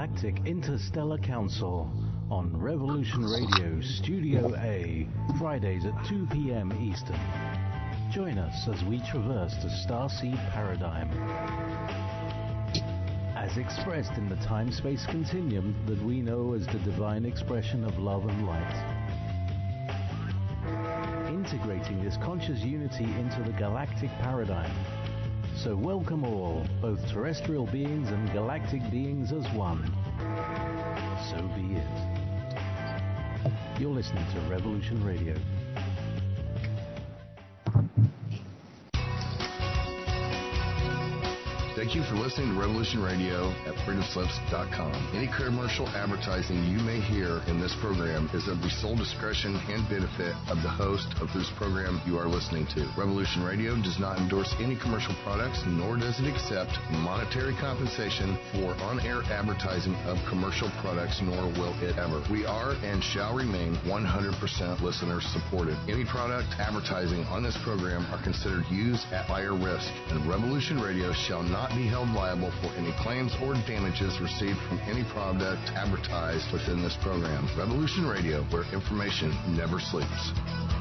Galactic Interstellar Council on Revolution Radio Studio A, Fridays at 2 p.m. Eastern. Join us as we traverse the starseed paradigm, as expressed in the time-space continuum that we know as the divine expression of love and light. Integrating this conscious unity into the galactic paradigm. So welcome all, both terrestrial beings and galactic beings as one. So be it. You're listening to Revolution Radio. Thank you for listening to Revolution Radio at freedomslips.com. Any commercial advertising you may hear in this program is of the sole discretion and benefit of the host of whose program you are listening to. Revolution Radio does not endorse any commercial products, nor does it accept monetary compensation for on-air advertising of commercial products, nor will it ever. We are and shall remain 100% listener supported. Any product advertising on this program are considered used at buyer risk, and Revolution Radio shall not be held liable for any claims or damages received from any product advertised within this program. Revolution Radio, where information never sleeps.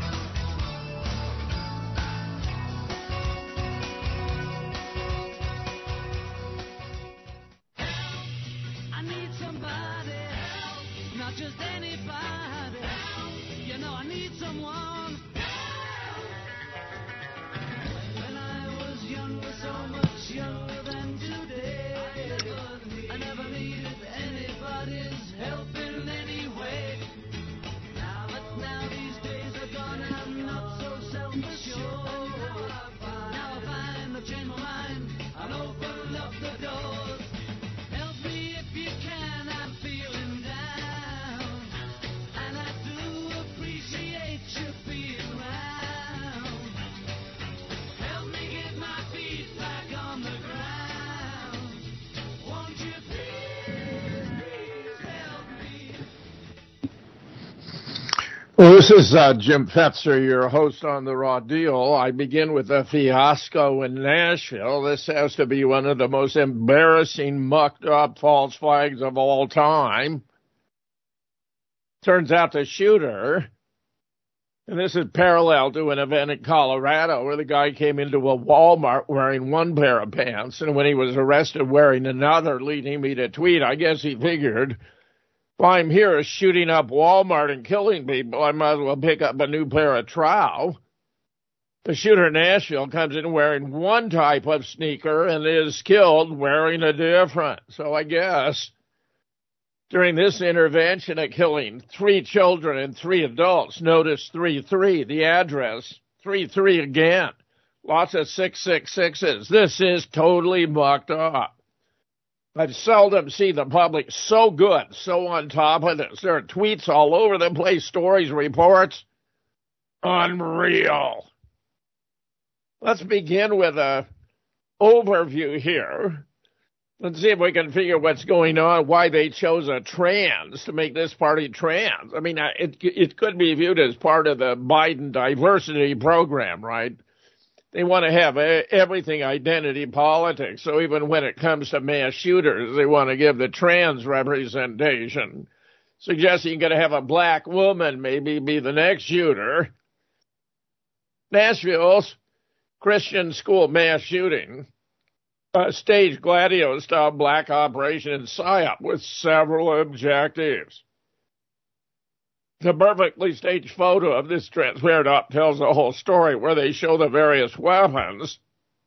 I need somebody help, not just anybody help. You know I need someone help. When I was younger, so much younger. I never needed anybody's help in any way. Now these days are gone and I'm not so self-assured. Now I find I've changed my mind, I'll open up the doors. Help me if you can, I'm feeling down. And I do appreciate you being around. Help me get my feet back on the ground. Well, this is Jim Fetzer, your host on The Raw Deal. I begin with a fiasco in Nashville. This has to be one of the most embarrassing, mucked up false flags of all time. Turns out the shooter, and this is parallel to an event in Colorado where the guy came into a Walmart wearing one pair of pants, and when he was arrested wearing another, leading me to tweet, I guess he figured, if I'm here shooting up Walmart and killing people, I might as well pick up a new pair of trow. The shooter in Nashville comes in wearing one type of sneaker and is killed wearing a different. So I guess during this intervention of killing 3 children and 3 adults, notice 33, the address, 33 again, lots of 666s. This is totally mucked up. I've seldom seen the public so good, so on top of this. There are tweets all over the place, stories, reports. Unreal. Let's begin with an overview here. Let's see if we can figure what's going on, why they chose a trans to make this party trans. I mean, it could be viewed as part of the Biden diversity program, right? They want to have everything identity politics. So even when it comes to mass shooters, they want to give the trans representation, suggesting you're going to have a black woman maybe be the next shooter. Nashville's Christian school mass shooting, a staged Gladio-style black operation in PSYOP with several objectives. The perfectly staged photo of this transparent op tells the whole story where they show the various weapons.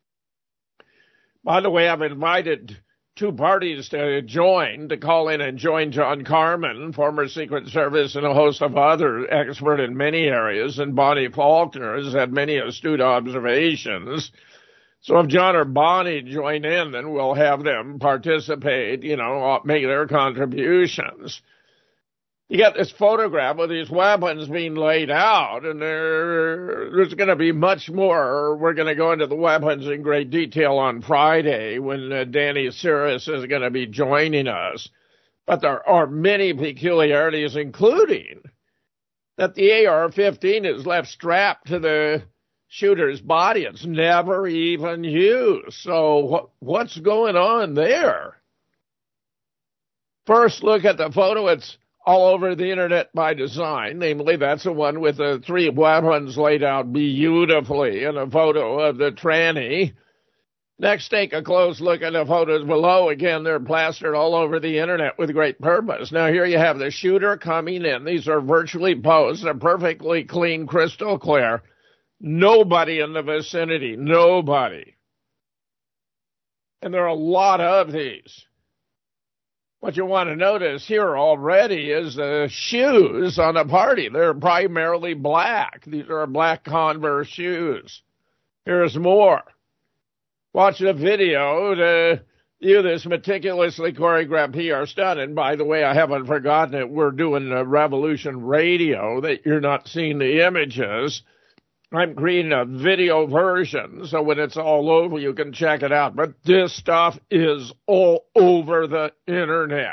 By the way, I've invited 2 parties to join, to call in and join John Carmen, former Secret Service, and a host of other expert in many areas, and Bonnie Faulkner has had many astute observations. So if John or Bonnie join in, then we'll have them participate, make their contributions. You got this photograph of these weapons being laid out, and there's going to be much more. We're going to go into the weapons in great detail on Friday when Danny Cirrus is going to be joining us. But there are many peculiarities, including that the AR-15 is left strapped to the shooter's body. It's never even used. So what's going on there? First, look at the photo. It's all over the internet by design. Namely, that's the one with the 3 weapons laid out beautifully in a photo of the tranny. Next, take a close look at the photos below. Again, they're plastered all over the internet with great purpose. Now, here you have the shooter coming in. These are virtually posed. They're perfectly clean, crystal clear. Nobody in the vicinity. Nobody. And there are a lot of these. What you want to notice here already is the shoes on the party. They're primarily black. These are black Converse shoes. Here's more. Watch the video to view this meticulously choreographed PR stunt. And by the way, I haven't forgotten it. We're doing a Revolution Radio that you're not seeing the images. I'm creating a video version, so when it's all over, you can check it out. But this stuff is all over the internet.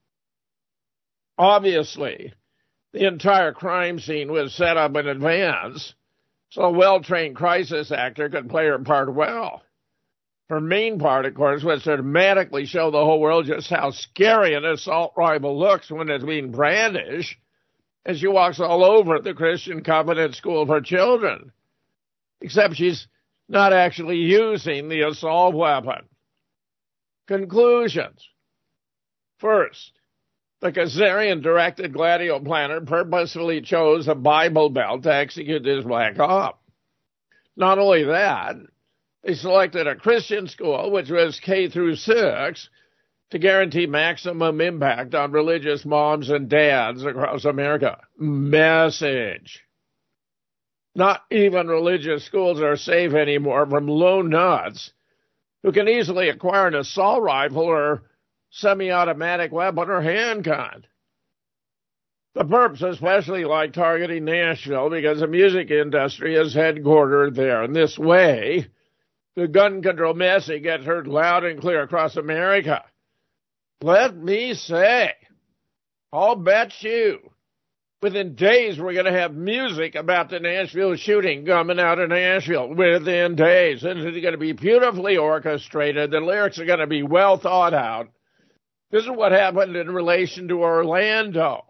Obviously, the entire crime scene was set up in advance, so a well-trained crisis actor could play her part well. Her main part, of course, was to dramatically show the whole world just how scary an assault rifle looks when it's being brandished, and she walks all over the Christian Covenant School for Children, except she's not actually using the assault weapon. Conclusions. First, the Kazarian-directed Gladio planner purposefully chose a Bible Belt to execute this black op. Not only that, they selected a Christian school, which was K through 6, to guarantee maximum impact on religious moms and dads across America. Message. Not even religious schools are safe anymore from lone nuts who can easily acquire an assault rifle or semi-automatic weapon or handgun. The perps especially like targeting Nashville because the music industry is headquartered there. In this way, the gun control message gets heard loud and clear across America. Let me say, I'll bet you, within days we're going to have music about the Nashville shooting coming out of Nashville. Within days. And it's going to be beautifully orchestrated. The lyrics are going to be well thought out. This is what happened in relation to Orlando.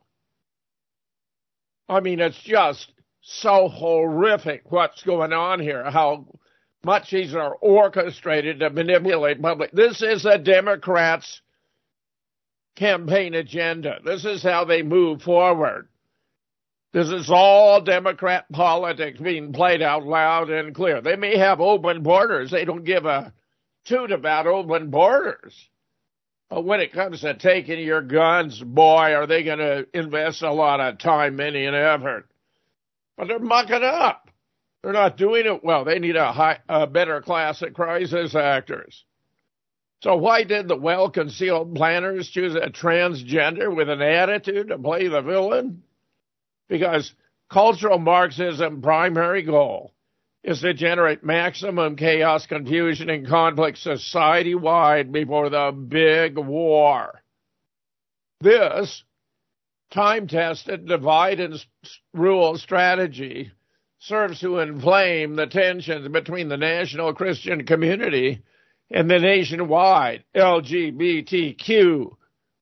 I mean, it's just so horrific what's going on here, how much these are orchestrated to manipulate public. This is a Democrats' campaign agenda. This is how they move forward. This is all Democrat politics being played out loud and clear. They may have open borders. They don't give a toot about open borders. But when it comes to taking your guns, boy, are they going to invest a lot of time, money, and effort. But they're mucking up. They're not doing it well. They need a better class of crisis actors. So why did the well-concealed planners choose a transgender with an attitude to play the villain? Because cultural Marxism's primary goal is to generate maximum chaos, confusion, and conflict society-wide before the big war. This time-tested divide and rule strategy serves to inflame the tensions between the national Christian community and the nationwide LGBTQIA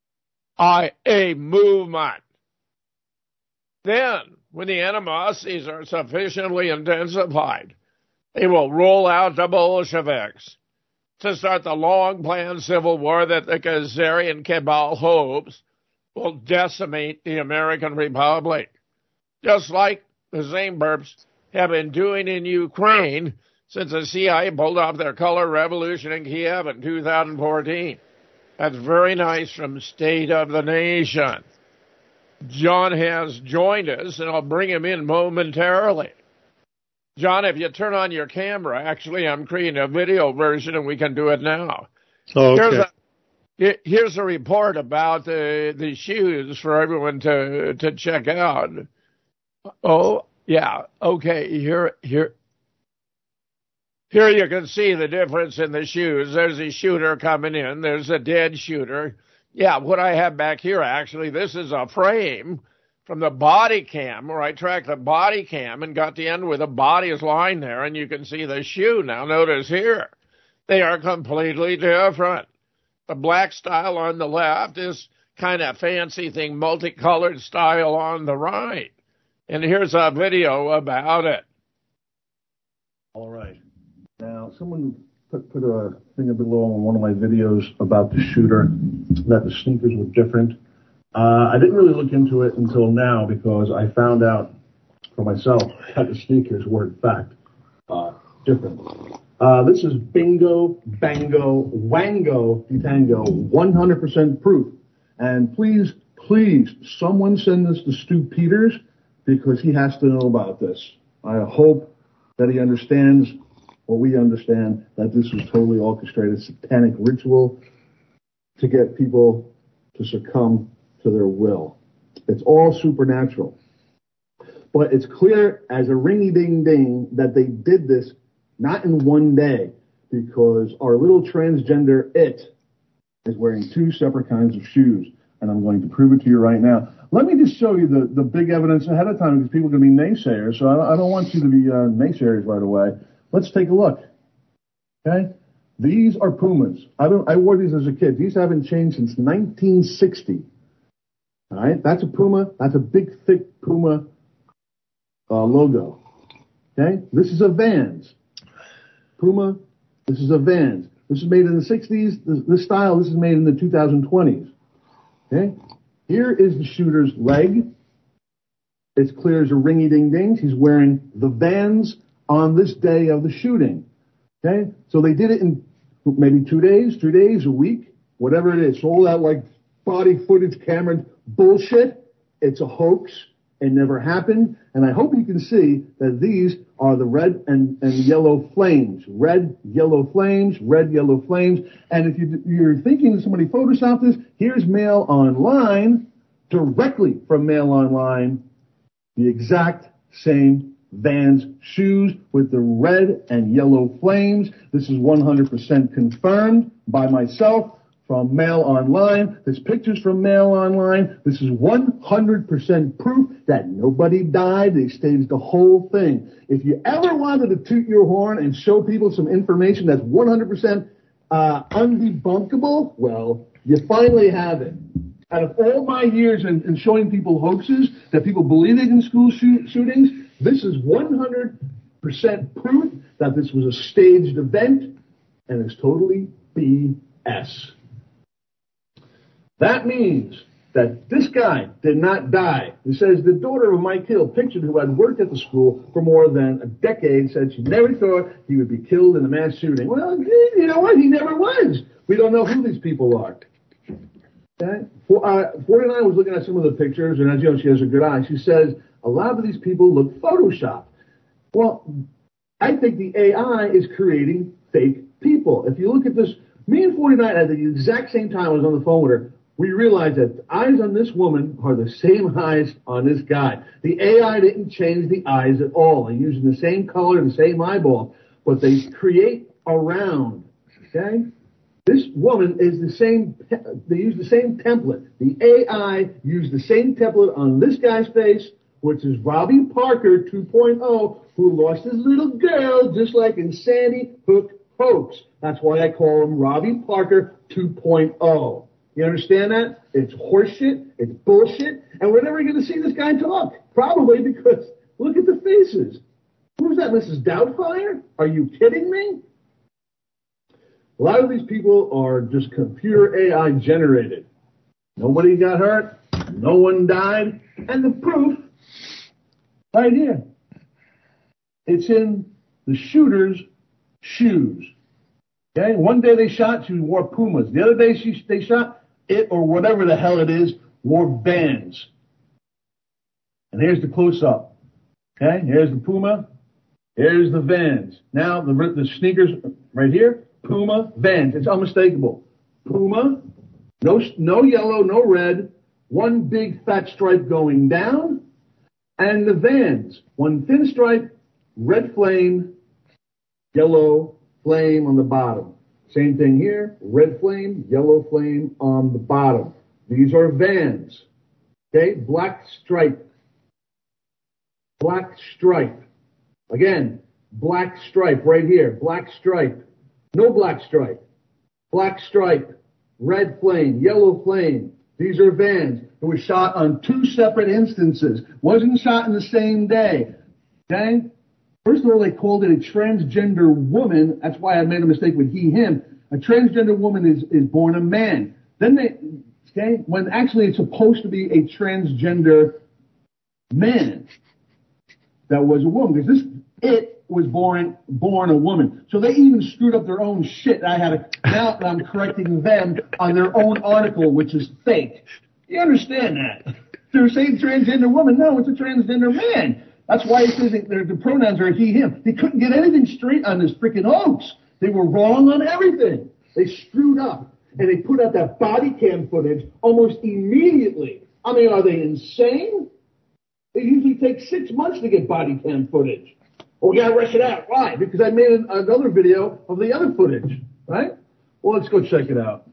movement. Then, when the animosities are sufficiently intensified, they will roll out the Bolsheviks to start the long-planned civil war that the Kazarian cabal hopes will decimate the American Republic, just like the same burps have been doing in Ukraine since the CIA pulled off their color revolution in Kiev in 2014. That's very nice from State of the Nation. John has joined us, and I'll bring him in momentarily. John, if you turn on your camera, actually, I'm creating a video version, and we can do it now. Okay. Here's a report about the shoes for everyone to check out. Oh, yeah. Okay. Here you can see the difference in the shoes. There's a shooter coming in. There's a dead shooter. Yeah, what I have back here, actually, this is a frame from the body cam where I tracked the body cam and got the end where the body is lying there, and you can see the shoe. Now, notice here, they are completely different. The black style on the left is kind of fancy thing, multicolored style on the right. And here's a video about it. All right. Now, someone put a thing below on one of my videos about the shooter, that the sneakers were different. I didn't really look into it until now because I found out for myself that the sneakers were, in fact, different. This is Bingo, Bango, Wango, Tango, 100% proof. And please, someone send this to Stu Peters because he has to know about this. I hope that he understands what we understand, that this was totally orchestrated satanic ritual to get people to succumb to their will. It's all supernatural. But it's clear as a ringy-ding-ding that they did this not in one day, because our little transgender it is wearing two separate kinds of shoes. And I'm going to prove it to you right now. Let me just show you the big evidence ahead of time because people are going to be naysayers. So I don't want you to be naysayers right away. Let's take a look. Okay? These are Pumas. I wore these as a kid. These haven't changed since 1960. All right? That's a Puma. That's a big, thick Puma logo. Okay? This is a Vans. Puma. This is a Vans. This is made in the 60s. This style, this is made in the 2020s. Okay? Here is the shooter's leg. It's clear as a ringy-ding-ding. He's wearing the Vans on this day of the shooting. Okay? So they did it in maybe 2 days, 3 days, a week, whatever it is. So all that like body footage camera bullshit, it's a hoax. It never happened. And I hope you can see that these are the red and yellow flames. Red, yellow flames, red, yellow flames. And if you're thinking that somebody photoshopped this, here's Mail Online, directly from Mail Online, the exact same Vans shoes with the red and yellow flames. This is 100% confirmed by myself from Mail Online. There's pictures from Mail Online. This is 100% proof that nobody died. They staged the whole thing. If you ever wanted to toot your horn and show people some information that's 100% undebunkable, well, you finally have it. Out of all my years in showing people hoaxes that people believe in school shootings, this is 100% proof that this was a staged event and it's totally BS. That means that this guy did not die. It says the daughter of Mike Hill, pictured, who had worked at the school for more than a decade, said she never thought he would be killed in a mass shooting. Well, you know what? He never was. We don't know who these people are. Okay? 49 was looking at some of the pictures, and as you know, she has a good eye. She says a lot of these people look photoshopped. Well, I think the AI is creating fake people. If you look at this, me and 49 at the exact same time I was on the phone with her, we realized that the eyes on this woman are the same eyes on this guy. The AI didn't change the eyes at all. They're using the same color, the same eyeball, but they create around. Okay? This woman is the same, they use the same template. The AI used the same template on this guy's face, which is Robbie Parker 2.0, who lost his little girl just like in Sandy Hook hoax. That's why I call him Robbie Parker 2.0. You understand that? It's horseshit. It's bullshit. And we're never going to see this guy talk. Probably because look at the faces. Who's that, Mrs. Doubtfire? Are you kidding me? A lot of these people are just computer AI generated. Nobody got hurt. No one died. And the proof, right here. It's in the shooter's shoes. Okay? One day they shot, she wore Pumas. The other day they shot it, or whatever the hell it is, wore Vans. And here's the close-up. Okay? Here's the Puma. Here's the Vans. Now the sneakers right here, Puma, Vans. It's unmistakable. Puma, no yellow, no red, one big fat stripe going down, and the Vans, one thin stripe, red flame, yellow flame on the bottom. Same thing here, red flame, yellow flame on the bottom. These are Vans. Okay, black stripe. Black stripe. Again, black stripe right here, black stripe. No black stripe. Black stripe, red flame, yellow flame. These are vans. It was shot on 2 separate instances. Wasn't shot in the same day. Okay? First of all, they called it a transgender woman. That's why I made a mistake with he, him. A transgender woman is born a man. Then when actually it's supposed to be a transgender man that was a woman. Because it was born a woman. So they even screwed up their own shit. Now I'm correcting them on their own article, which is fake. You understand that? They're saying transgender woman. No, it's a transgender man. That's why it says the pronouns are he, him. They couldn't get anything straight on this freaking hoax. They were wrong on everything. They screwed up. And they put out that body cam footage almost immediately. I mean, are they insane? It usually takes 6 months to get body cam footage. Well, we got to rush it out. Why? Because I made another video of the other footage, right? Well, let's go check it out.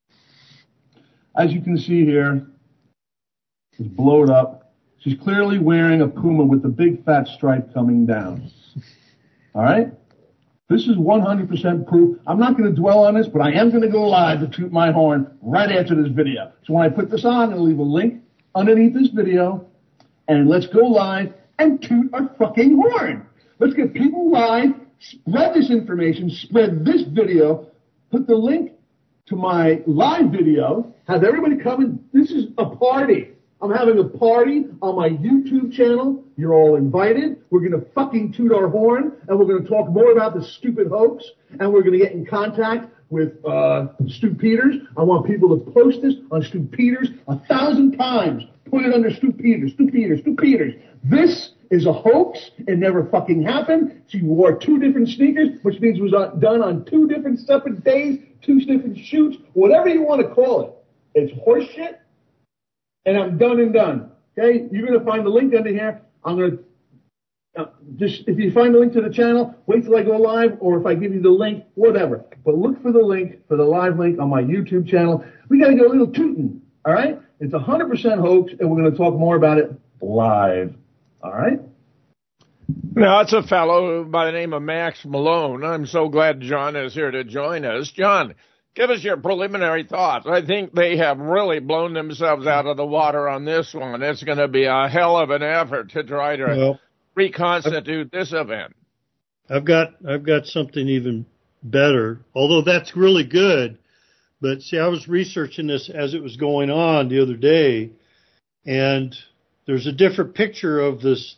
As you can see here, it's blowed up. She's clearly wearing a Puma with the big fat stripe coming down. All right? This is 100% proof. I'm not going to dwell on this, but I am going to go live to toot my horn right after this video. So when I put this on, I'll leave a link underneath this video, and let's go live and toot our fucking horn. Let's get people live, spread this information, spread this video, put the link to my live video, have everybody come in. This is a party. I'm having a party on my YouTube channel. You're all invited. We're going to fucking toot our horn, and we're going to talk more about the stupid hoax, and we're going to get in contact with Stu Peters. I want people to post this on Stu Peters 1,000 times. Put it under Stu Peters, Stu Peters, Stu Peters. This is a hoax. It never fucking happened. She wore 2 different sneakers, which means it was done on 2 different separate days, 2 different shoots, whatever you want to call it. It's horseshit. And I'm done and done. Okay? You're going to find the link under here. I'm going to, if you find the link to the channel, wait till I go live, or if I give you the link, whatever. But look for the link, for the live link on my YouTube channel. We got to get a little tootin'. All right? It's 100% hoax, and we're going to talk more about it live. All right? Now, it's a fellow by the name of Max Malone. I'm so glad John is here to join us. John, give us your preliminary thoughts. I think they have really blown themselves out of the water on this one. It's going to be a hell of an effort to try to reconstitute this event. I've got something even better, although that's really good. But see, I was researching this as it was going on the other day, and there's a different picture of this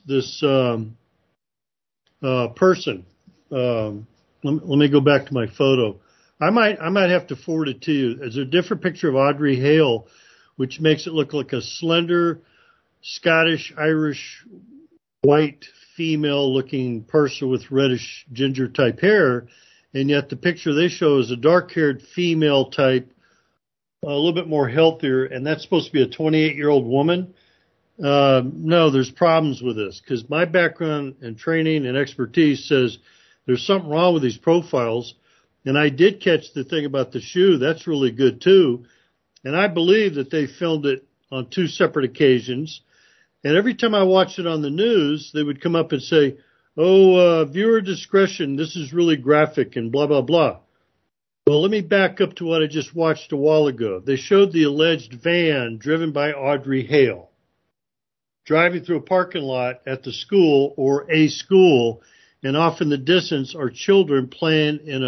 person. Let me go back to my photo. I might have to forward it to you. There's a different picture of Audrey Hale, which makes it look like a slender, Scottish, Irish, white, female-looking person with reddish ginger type hair, and yet the picture they show is a dark-haired female type, a little bit more healthier, and that's supposed to be a 28-year-old woman. No, there's problems with this, because my background and training and expertise says there's something wrong with these profiles. And I did catch the thing about the shoe. That's really good, too. And I believe that they filmed it on 2 separate occasions. And every time I watched it on the news, they would come up and say, viewer discretion, this is really graphic and blah, blah, blah. Well, let me back up to what I just watched a while ago. They showed the alleged van driven by Audrey Hale driving through a parking lot at the school or a school, and off in the distance are children playing in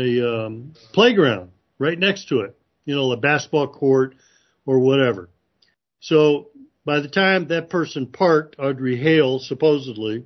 a playground right next to it, a basketball court or whatever. So by the time that person parked, Audrey Hale supposedly,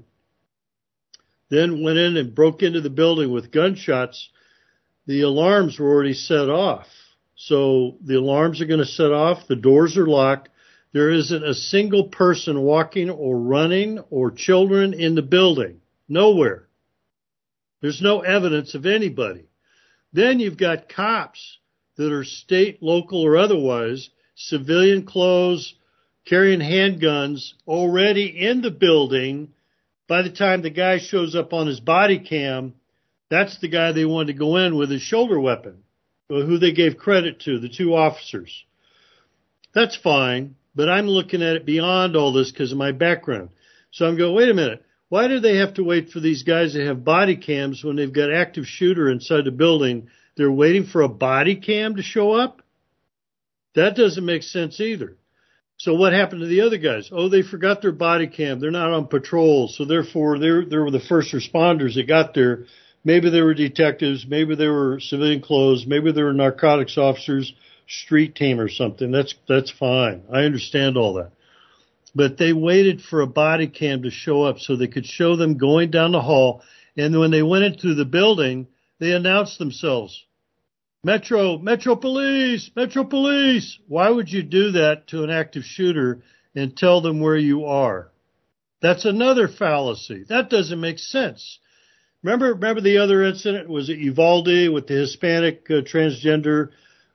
then went in and broke into the building with gunshots, the alarms were already set off. So the alarms are going to set off. The doors are locked. There isn't a single person walking or running or children in the building. Nowhere. There's no evidence of anybody. Then you've got cops that are state, local, or otherwise, civilian clothes, carrying handguns, already in the building. By the time the guy shows up on his body cam, that's the guy they wanted to go in with his shoulder weapon, who they gave credit to, the 2 officers. That's fine, but I'm looking at it beyond all this because of my background. So I'm going, wait a minute. Why do they have to wait for these guys to have body cams when they've got active shooter inside the building? They're waiting for a body cam to show up? That doesn't make sense either. So what happened to the other guys? Oh, they forgot their body cam. They're not on patrol, so therefore they were the first responders that got there. Maybe they were detectives. Maybe they were civilian clothes. Maybe they were narcotics officers, street team or something. That's fine. I understand all that. But they waited for a body cam to show up so they could show them going down the hall. And when they went into the building, they announced themselves. Metro Police, Metro Police. Why would you do that to an active shooter and tell them where you are? That's another fallacy. That doesn't make sense. Remember the other incident? Was it Uvalde with the Hispanic transgender?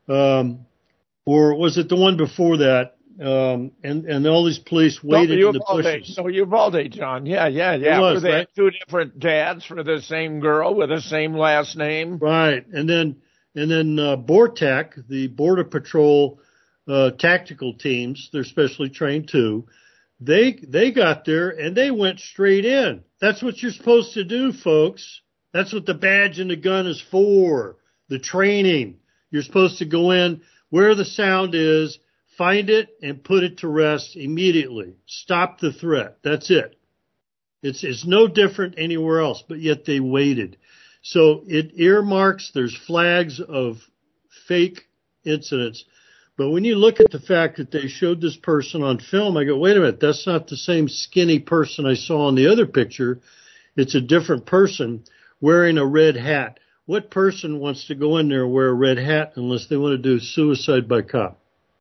Or was it the one before that? And all these police waited in the bushes. No, Uvalde, John. Yeah. It was, were they right? two different dads for the same girl with the same last name? Right. And then BORTAC, the Border Patrol tactical teams, they're specially trained too. They got there and they went straight in. That's what you're supposed to do, folks. That's what the badge and the gun is for. The training. You're supposed to go in where the sound is, find it, and put it to rest immediately. Stop the threat. That's it. It's no different anywhere else, but yet they waited. So it earmarks, there's flags of fake incidents. But when you look at the fact that they showed this person on film, I go, wait a minute, that's not the same skinny person I saw in the other picture. It's a different person wearing a red hat. What person wants to go in there and wear a red hat unless they want to do suicide by cop?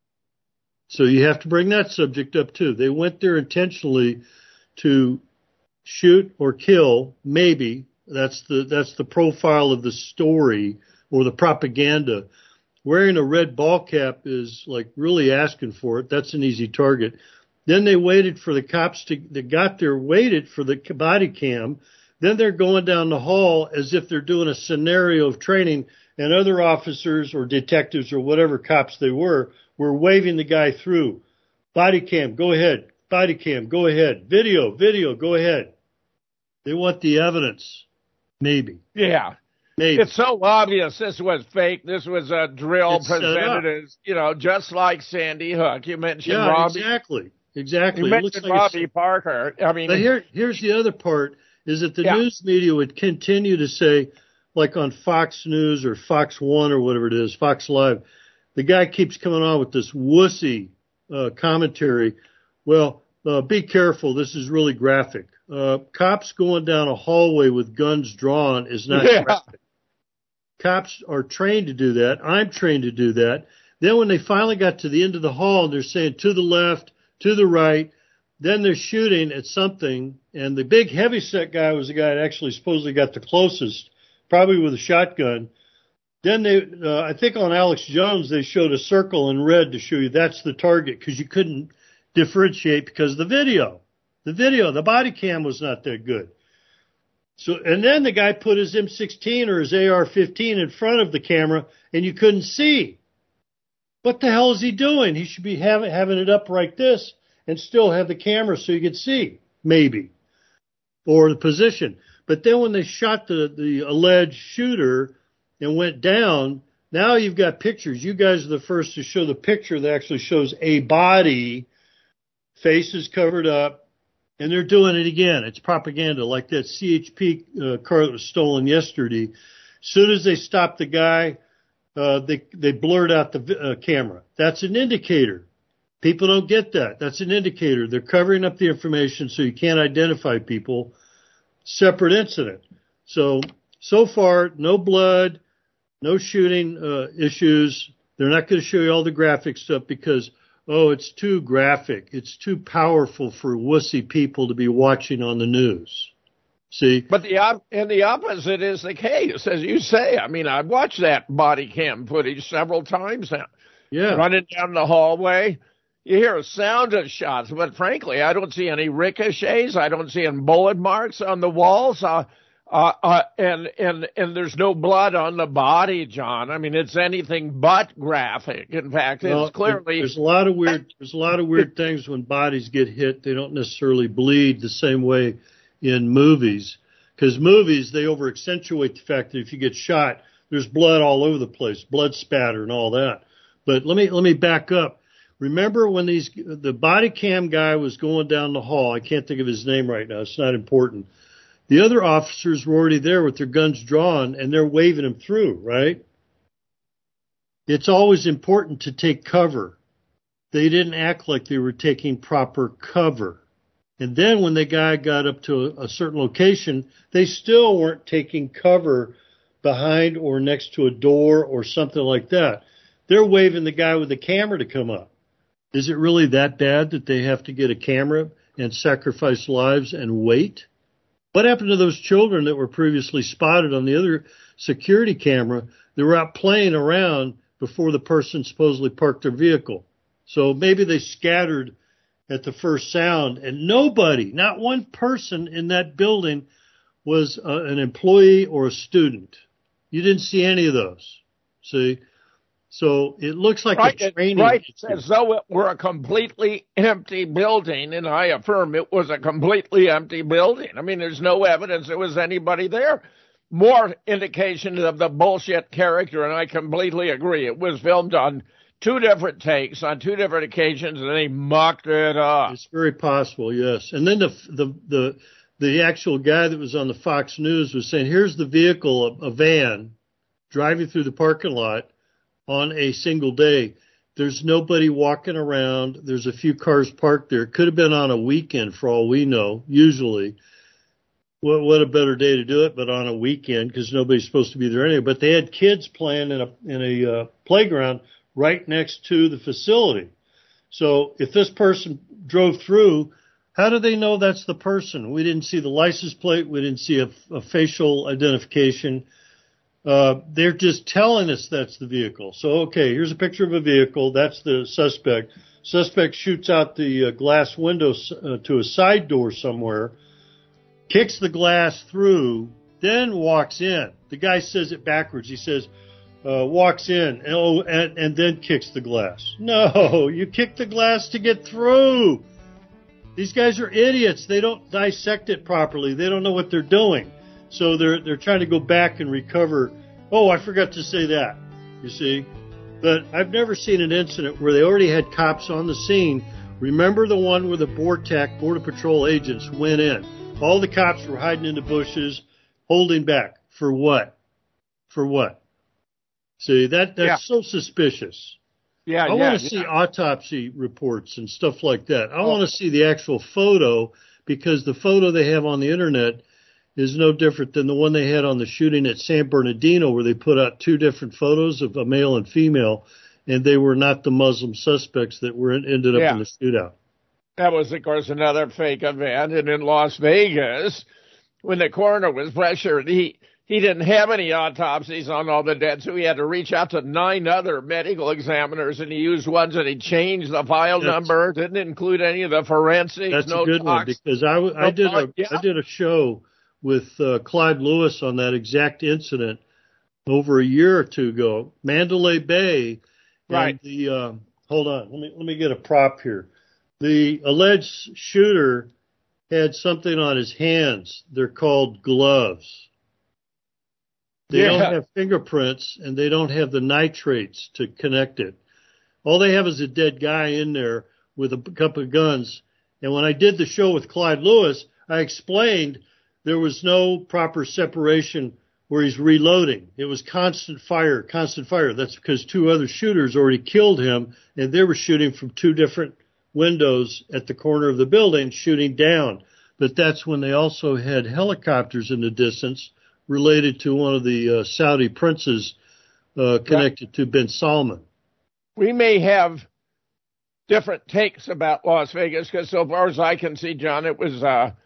So you have to bring that subject up too. They went there intentionally to shoot or kill, maybe. That's the profile of the story or the propaganda. Wearing a red ball cap is like really asking for it. That's an easy target. Then they waited for the cops that got there, waited for the body cam. Then they're going down the hall as if they're doing a scenario of training, and other officers or detectives or whatever cops they were waving the guy through. Body cam, go ahead. Body cam, go ahead. Video, go ahead. They want the evidence. Maybe. Yeah. Maybe. It's so obvious this was fake. This was a drill presented as, just like Sandy Hook. You mentioned Robbie. Exactly. You mentioned Robbie Parker. I mean, but here's the other part, is that the news media would continue to say, like on Fox News or Fox One or whatever it is, Fox Live, the guy keeps coming on with this wussy commentary. Well, be careful. This is really graphic. Cops going down a hallway with guns drawn is not graphic. Cops are trained to do that. I'm trained to do that. Then when they finally got to the end of the hall, they're saying to the left, to the right. Then they're shooting at something. And the big heavyset guy was the guy that actually supposedly got the closest, probably with a shotgun. Then I think on Alex Jones, they showed a circle in red to show you that's the target because you couldn't differentiate because of the video. The body cam was not that good. So, and then the guy put his M16 or his AR-15 in front of the camera and you couldn't see. What the hell is he doing? He should be having it up like this and still have the camera so you could see, maybe, or the position. But then when they shot the alleged shooter and went down, now you've got pictures. You guys are the first to show the picture that actually shows a body, face is covered up, and they're doing it again. It's propaganda, like that CHP car that was stolen yesterday. As soon as they stopped the guy, they blurred out the camera. That's an indicator. People don't get that. That's an indicator. They're covering up the information so you can't identify people. Separate incident. So far, no blood, no shooting issues. They're not going to show you all the graphic stuff because, it's too graphic. It's too powerful for wussy people to be watching on the news. See? But the opposite is the case, as you say. I mean, I've watched that body cam footage several times now. Yeah. Running down the hallway. You hear a sound of shots, but frankly, I don't see any ricochets. I don't see any bullet marks on the walls. And there's no blood on the body, John. I mean, it's anything but graphic. In fact, it's clearly there's a lot of weird things when bodies get hit. They don't necessarily bleed the same way in movies, because movies, they over accentuate the fact that if you get shot, there's blood all over the place, blood spatter and all that. But let me back up. Remember when the body cam guy was going down the hall? I can't think of his name right now. It's not important. The other officers were already there with their guns drawn, and they're waving him through, right? It's always important to take cover. They didn't act like they were taking proper cover. And then when the guy got up to a certain location, they still weren't taking cover behind or next to a door or something like that. They're waving the guy with the camera to come up. Is it really that bad that they have to get a camera and sacrifice lives and wait? What happened to those children that were previously spotted on the other security camera? They were out playing around before the person supposedly parked their vehicle. So maybe they scattered at the first sound, and nobody, not one person in that building was an employee or a student. You didn't see any of those. See? So it looks like a training. Right, as though it were a completely empty building, and I affirm it was a completely empty building. I mean, there's no evidence there was anybody there. More indication of the bullshit character, and I completely agree. It was filmed on 2 different takes, on 2 different occasions, and they mucked it up. It's very possible, yes. And then the actual guy that was on the Fox News was saying, here's the vehicle, a van, driving through the parking lot on a single day. There's nobody walking around. There's a few cars parked there. It could have been on a weekend for all we know, usually. What a better day to do it, but on a weekend, because nobody's supposed to be there anyway. But they had kids playing in a playground right next to the facility. So if this person drove through, how do they know that's the person? We didn't see the license plate. We didn't see a facial identification. They're just telling us that's the vehicle. So, okay, here's a picture of a vehicle. That's the suspect. Suspect shoots out the glass window to a side door somewhere, kicks the glass through, then walks in. The guy says it backwards. He says, walks in, and then kicks the glass. No, you kick the glass to get through. These guys are idiots. They don't dissect it properly. They don't know what they're doing. So they're trying to go back and recover. Oh, I forgot to say that, you see. But I've never seen an incident where they already had cops on the scene. Remember the one where the BORTAC, Border Patrol agents, went in. All the cops were hiding in the bushes, holding back. For what? For what? See, that's so suspicious. Yeah, I want to see autopsy reports and stuff like that. I want to see the actual photo, because the photo they have on the internet is no different than the one they had on the shooting at San Bernardino, where they put out 2 different photos of a male and female, and they were not the Muslim suspects that ended up in the shootout. That was, of course, another fake event. And in Las Vegas, when the coroner was pressured, he didn't have any autopsies on all the dead, so he had to reach out to 9 other medical examiners, and he used ones that he changed the file number, didn't include any of the forensics. That's a good one, because I did a show with Clyde Lewis on that exact incident over a year or 2 ago, Mandalay Bay. Right. And hold on, let me get a prop here. The alleged shooter had something on his hands. They're called gloves. They don't have fingerprints, and they don't have the nitrates to connect it. All they have is a dead guy in there with a couple of guns. And when I did the show with Clyde Lewis, I explained there was no proper separation where he's reloading. It was constant fire, constant fire. That's because 2 other shooters already killed him, and they were shooting from 2 different windows at the corner of the building, shooting down. But that's when they also had helicopters in the distance related to one of the Saudi princes connected to bin Salman. We may have different takes about Las Vegas, because so far as I can see, John, it was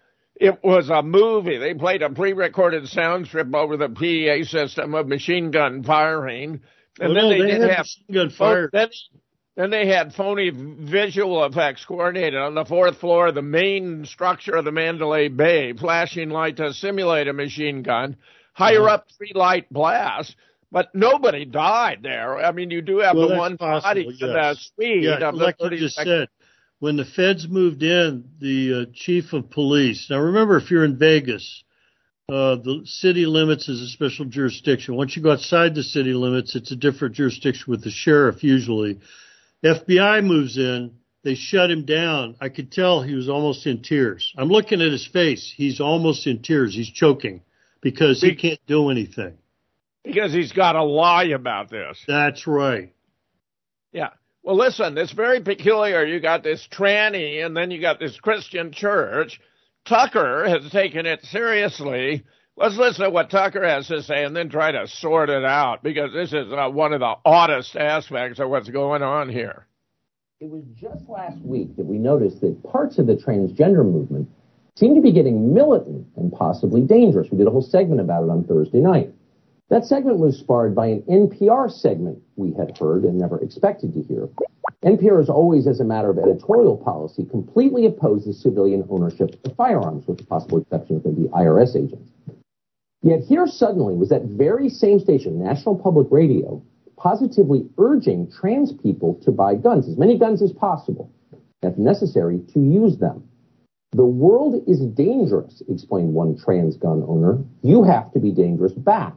a movie. They played a pre-recorded sound strip over the PA system of machine gun firing. And then they did have machine gun fire. Then they had phony visual effects coordinated on the 4th floor of the main structure of the Mandalay Bay, flashing light to simulate a machine gun, higher up 3-light blast. But nobody died there. I mean, you do have the one body in the suite. Like you just said, when the feds moved in, the chief of police. Now, remember, if you're in Vegas, the city limits is a special jurisdiction. Once you go outside the city limits, it's a different jurisdiction with the sheriff usually. FBI moves in. They shut him down. I could tell he was almost in tears. I'm looking at his face. He's almost in tears. He's choking because he can't do anything. Because he's got to lie about this. That's right. Yeah. Well, listen, it's very peculiar. You got this tranny, and then you got this Christian church. Tucker has taken it seriously. Let's listen to what Tucker has to say and then try to sort it out, because this is one of the oddest aspects of what's going on here. It was just last week that we noticed that parts of the transgender movement seem to be getting militant and possibly dangerous. We did a whole segment about it on Thursday night. That segment was sparred by an NPR segment we had heard and never expected to hear. NPR is always, as a matter of editorial policy, completely opposed to civilian ownership of firearms, with the possible exception of maybe IRS agents. Yet here suddenly was that very same station, National Public Radio, positively urging trans people to buy guns, as many guns as possible, and if necessary, to use them. The world is dangerous, explained one trans gun owner. You have to be dangerous back.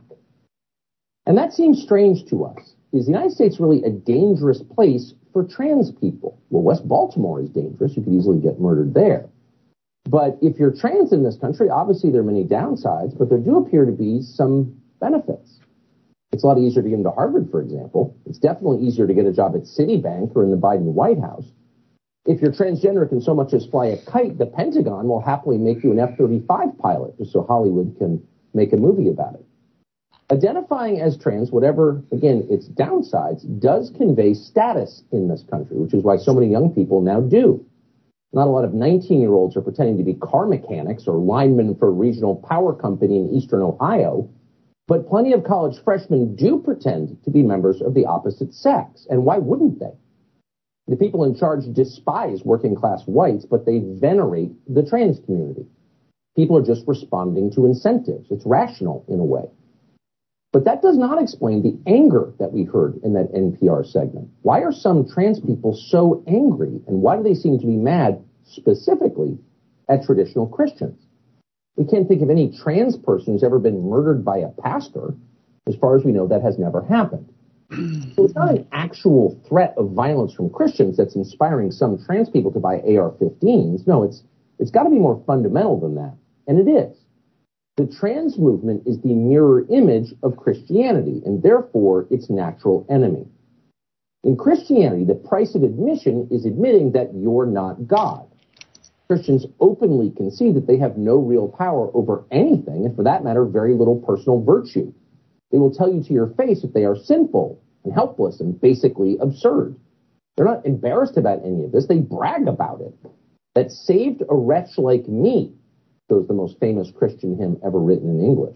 And that seems strange to us. Is the United States really a dangerous place for trans people? Well, West Baltimore is dangerous. You could easily get murdered there. But if you're trans in this country, obviously there are many downsides, but there do appear to be some benefits. It's a lot easier to get into Harvard, for example. It's definitely easier to get a job at Citibank or in the Biden White House. If you're transgender and can so much as fly a kite, the Pentagon will happily make you an F-35 pilot, just so Hollywood can make a movie about it. Identifying as trans, whatever, again, its downsides, does convey status in this country, which is why so many young people now do. Not a lot of 19-year-olds are pretending to be car mechanics or linemen for a regional power company in eastern Ohio, but plenty of college freshmen do pretend to be members of the opposite sex. And why wouldn't they? The people in charge despise working-class whites, but they venerate the trans community. People are just responding to incentives. It's rational in a way. But that does not explain the anger that we heard in that NPR segment. Why are some trans people so angry, and why do they seem to be mad specifically at traditional Christians? We can't think of any trans person who's ever been murdered by a pastor. As far as we know, that has never happened. So it's not an actual threat of violence from Christians that's inspiring some trans people to buy AR-15s. No, it's got to be more fundamental than that, and it is. The trans movement is the mirror image of Christianity, and therefore its natural enemy. In Christianity, the price of admission is admitting that you're not God. Christians openly concede that they have no real power over anything, and for that matter, very little personal virtue. They will tell you to your face that they are sinful and helpless and basically absurd. They're not embarrassed about any of this. They brag about it. That saved a wretch like me, goes the most famous Christian hymn ever written in English.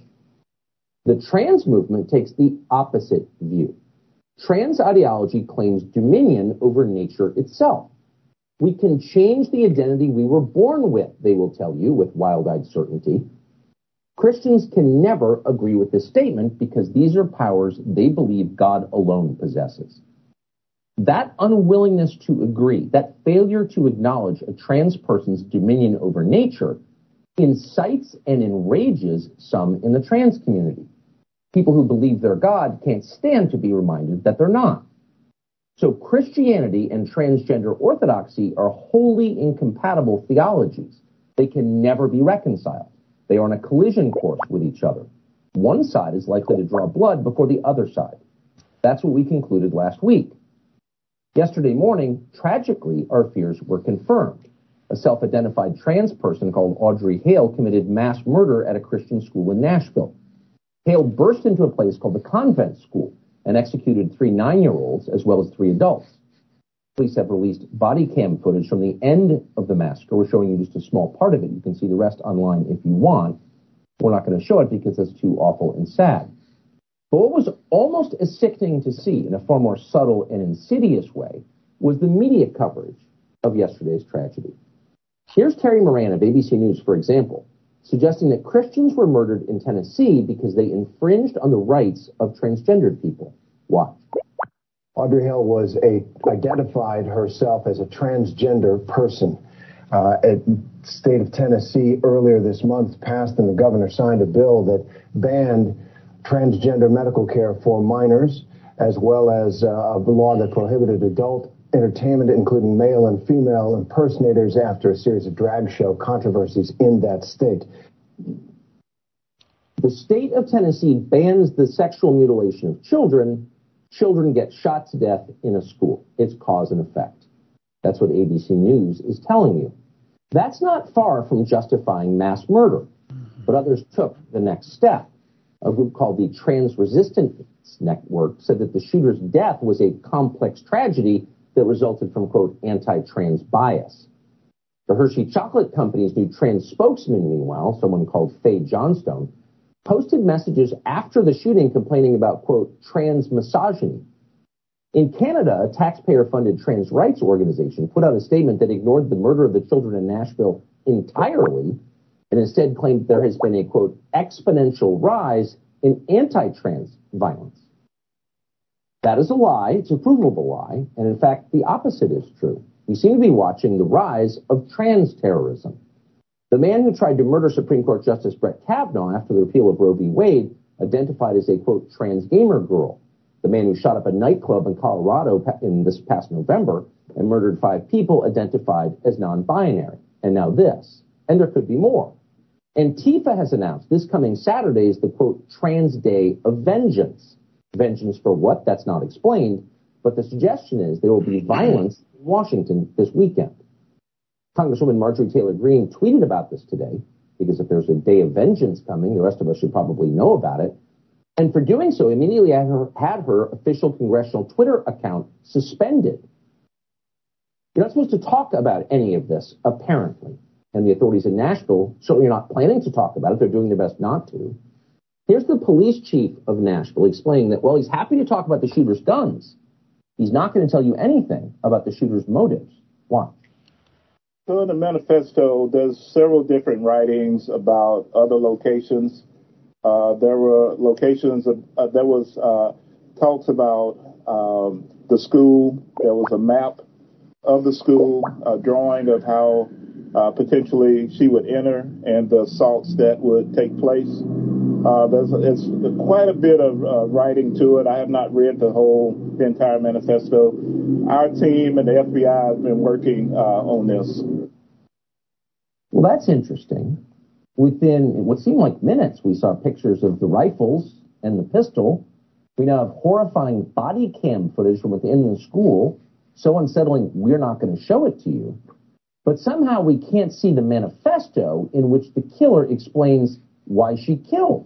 The trans movement takes the opposite view. Trans ideology claims dominion over nature itself. We can change the identity we were born with, they will tell you with wild-eyed certainty. Christians can never agree with this statement because these are powers they believe God alone possesses. That unwillingness to agree, that failure to acknowledge a trans person's dominion over nature, incites and enrages some in the trans community. People who believe they're God can't stand to be reminded that they're not. So Christianity and transgender orthodoxy are wholly incompatible theologies. They can never be reconciled. They are on a collision course with each other. One side is likely to draw blood before the other side. That's what we concluded last week. Yesterday morning, tragically, our fears were confirmed. A self-identified trans person called Audrey Hale committed mass murder at a Christian school in Nashville. Hale burst into a place called the Convent School and executed 3 9-year-olds as well as 3 adults. Police have released body cam footage from the end of the massacre. We're showing you just a small part of it. You can see the rest online if you want. We're not going to show it because it's too awful and sad. But what was almost as sickening to see in a far more subtle and insidious way was the media coverage of yesterday's tragedy. Here's Terry Moran of ABC News, for example, suggesting that Christians were murdered in Tennessee because they infringed on the rights of transgendered people. Watch. Audrey Hale identified herself as a transgender person. state of Tennessee earlier this month passed and the governor signed a bill that banned transgender medical care for minors, as well as a law that prohibited adult entertainment, including male and female impersonators, after a series of drag show controversies in that state. The state of Tennessee bans the sexual mutilation of children. Children get shot to death in a school. It's cause and effect. That's what ABC News is telling you. That's not far from justifying mass murder, but others took the next step. A group called the Trans Resistance Network said that the shooter's death was a complex tragedy that resulted from, quote, anti-trans bias. The Hershey Chocolate Company's new trans spokesman, meanwhile, someone called Faye Johnstone, posted messages after the shooting complaining about, quote, trans misogyny. In Canada, a taxpayer-funded trans rights organization put out a statement that ignored the murder of the children in Nashville entirely and instead claimed there has been a, quote, exponential rise in anti-trans violence. That is a lie. It's a provable lie. And in fact, the opposite is true. We seem to be watching the rise of trans terrorism. The man who tried to murder Supreme Court Justice Brett Kavanaugh after the repeal of Roe v. Wade identified as a, quote, trans gamer girl. The man who shot up a nightclub in Colorado in this past November and murdered 5 people identified as non-binary. And now this. And there could be more. Antifa has announced this coming Saturday is the, quote, Trans Day of Vengeance. Vengeance for what? That's not explained. But the suggestion is there will be violence in Washington this weekend. Congresswoman Marjorie Taylor Greene tweeted about this today, because if there's a day of vengeance coming, the rest of us should probably know about it. And for doing so, immediately had her official congressional Twitter account suspended. You're not supposed to talk about any of this, apparently. And the authorities in Nashville certainly are not planning to talk about it. They're doing their best not to. Here's the police chief of Nashville explaining that, well, he's happy to talk about the shooter's guns. He's not going to tell you anything about the shooter's motives. Watch. So in the manifesto, there's several different writings about other locations. There were locations, there was talks about the school. There was a map of the school, a drawing of how potentially she would enter and the assaults that would take place. There's quite a bit of writing to it. I have not read the entire manifesto. Our team and the FBI have been working on this. Well, that's interesting. Within what seemed like minutes, we saw pictures of the rifles and the pistol. We now have horrifying body cam footage from within the school. So unsettling, we're not going to show it to you. But somehow we can't see the manifesto in which the killer explains why she killed.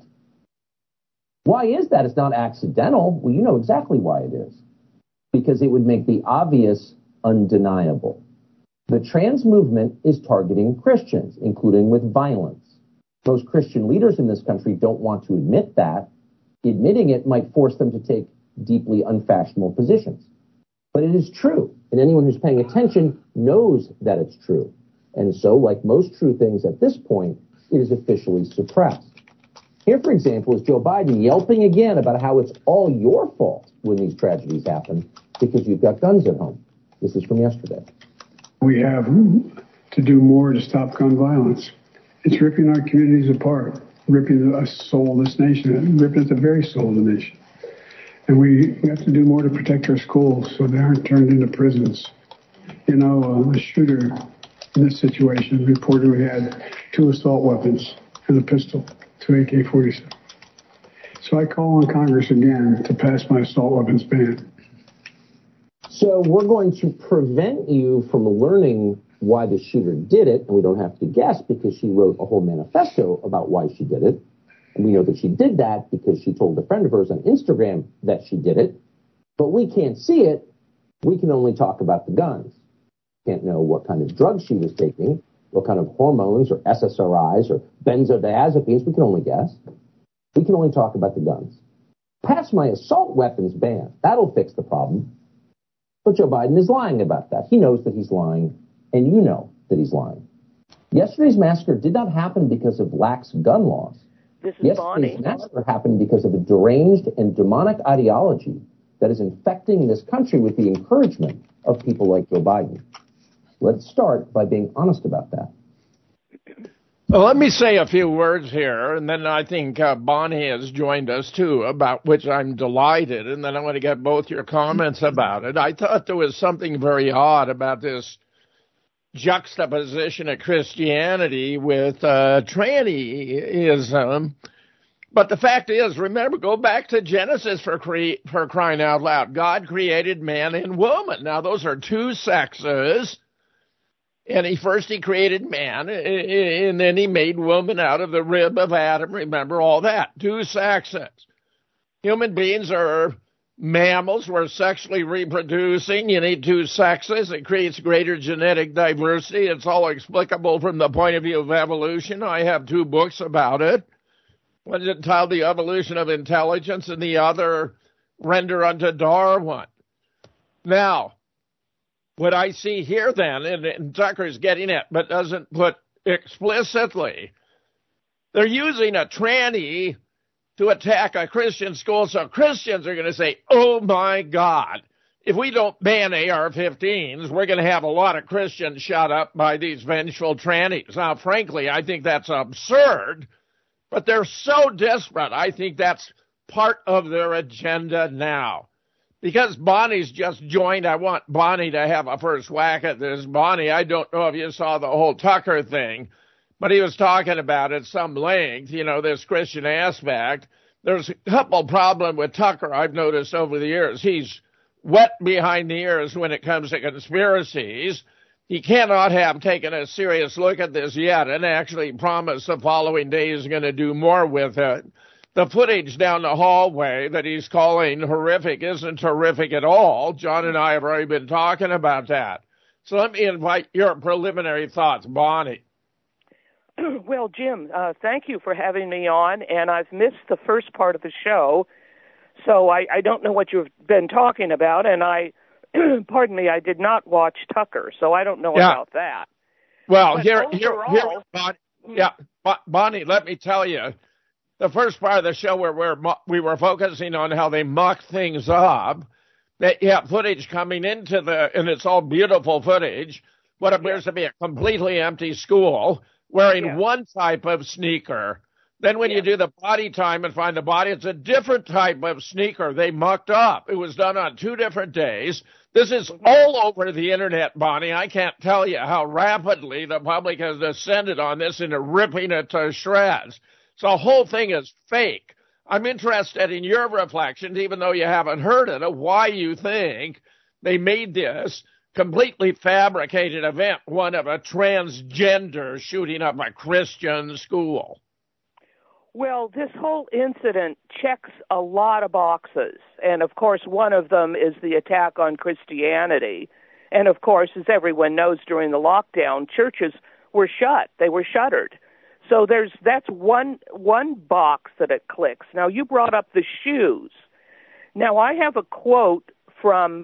Why is that? It's not accidental. Well, you know exactly why it is. Because it would make the obvious undeniable. The trans movement is targeting Christians, including with violence. Most Christian leaders in this country don't want to admit that. Admitting it might force them to take deeply unfashionable positions. But it is true, and anyone who's paying attention knows that it's true. And so, like most true things at this point, it is officially suppressed. Here, for example, is Joe Biden yelping again about how it's all your fault when these tragedies happen because you've got guns at home. This is from yesterday. We have to do more to stop gun violence. It's ripping our communities apart, ripping the soul of this nation, ripping at the very soul of the nation. And we have to do more to protect our schools so they aren't turned into prisons. You know, a shooter in this situation reported we had 2 assault weapons and a pistol, 2 AK-47. So I call on Congress again to pass my assault weapons ban. So we're going to prevent you from learning why the shooter did it, and we don't have to guess because she wrote a whole manifesto about why she did it. And we know that she did that because she told a friend of hers on Instagram that she did it. But we can't see it. We can only talk about the guns. Can't know what kind of drugs she was taking, what kind of hormones or SSRIs or benzodiazepines. We can only guess. We can only talk about the guns. Pass my assault weapons ban. That'll fix the problem. But Joe Biden is lying about that. He knows that he's lying, and you know that he's lying. Yesterday's massacre did not happen because of lax gun laws. Yesterday's massacre happened because of a deranged and demonic ideology that is infecting this country with the encouragement of people like Joe Biden. Let's start by being honest about that. Well, let me say a few words here, and then I think Bonnie has joined us, too, about which I'm delighted, and then I want to get both your comments about it. I thought there was something very odd about this juxtaposition of Christianity with trannyism. But the fact is, remember, go back to Genesis for crying out loud. God created man and woman. Now, those are two sexes. And he created man, and then he made woman out of the rib of Adam. Remember all that. Two sexes. Human beings are mammals. We're sexually reproducing. You need two sexes. It creates greater genetic diversity. It's all explicable from the point of view of evolution. I have 2 books about it. One is entitled The Evolution of Intelligence, and the other, Render unto Darwin. Now, what I see here then, and Tucker's getting it, but doesn't put explicitly, they're using a tranny to attack a Christian school, so Christians are going to say, oh my God, if we don't ban AR-15s, we're going to have a lot of Christians shot up by these vengeful trannies. Now, frankly, I think that's absurd, but they're so desperate, I think that's part of their agenda now. Because Bonnie's just joined, I want Bonnie to have a first whack at this. Bonnie, I don't know if you saw the whole Tucker thing, but he was talking about at some length, this Christian aspect. There's a couple problems with Tucker I've noticed over the years. He's wet behind the ears when it comes to conspiracies. He cannot have taken a serious look at this yet and actually promised the following day he's going to do more with it. The footage down the hallway that he's calling horrific isn't horrific at all. John and I have already been talking about that. So let me invite your preliminary thoughts, Bonnie. Well, Jim, thank you for having me on, and I've missed the first part of the show, so I don't know what you've been talking about, and pardon me, I did not watch Tucker, so I don't know about that. Well, but here, Bonnie, Bonnie, let me tell you. The first part of the show where we were focusing on how they muck things up, that you have footage coming into and it's all beautiful footage, what appears to be a completely empty school, wearing one type of sneaker. Then when you do the body time and find the body, it's a different type of sneaker they mucked up. It was done on 2 different days. This is all over the internet, Bonnie. I can't tell you how rapidly the public has descended on this and ripping it to shreds. So the whole thing is fake. I'm interested in your reflections, even though you haven't heard it, of why you think they made this completely fabricated event, one of a transgender shooting up a Christian school. Well, this whole incident checks a lot of boxes. And, of course, one of them is the attack on Christianity. And, of course, as everyone knows, during the lockdown, churches were shut. They were shuttered. So that's one box that it clicks. Now, you brought up the shoes. Now, I have a quote from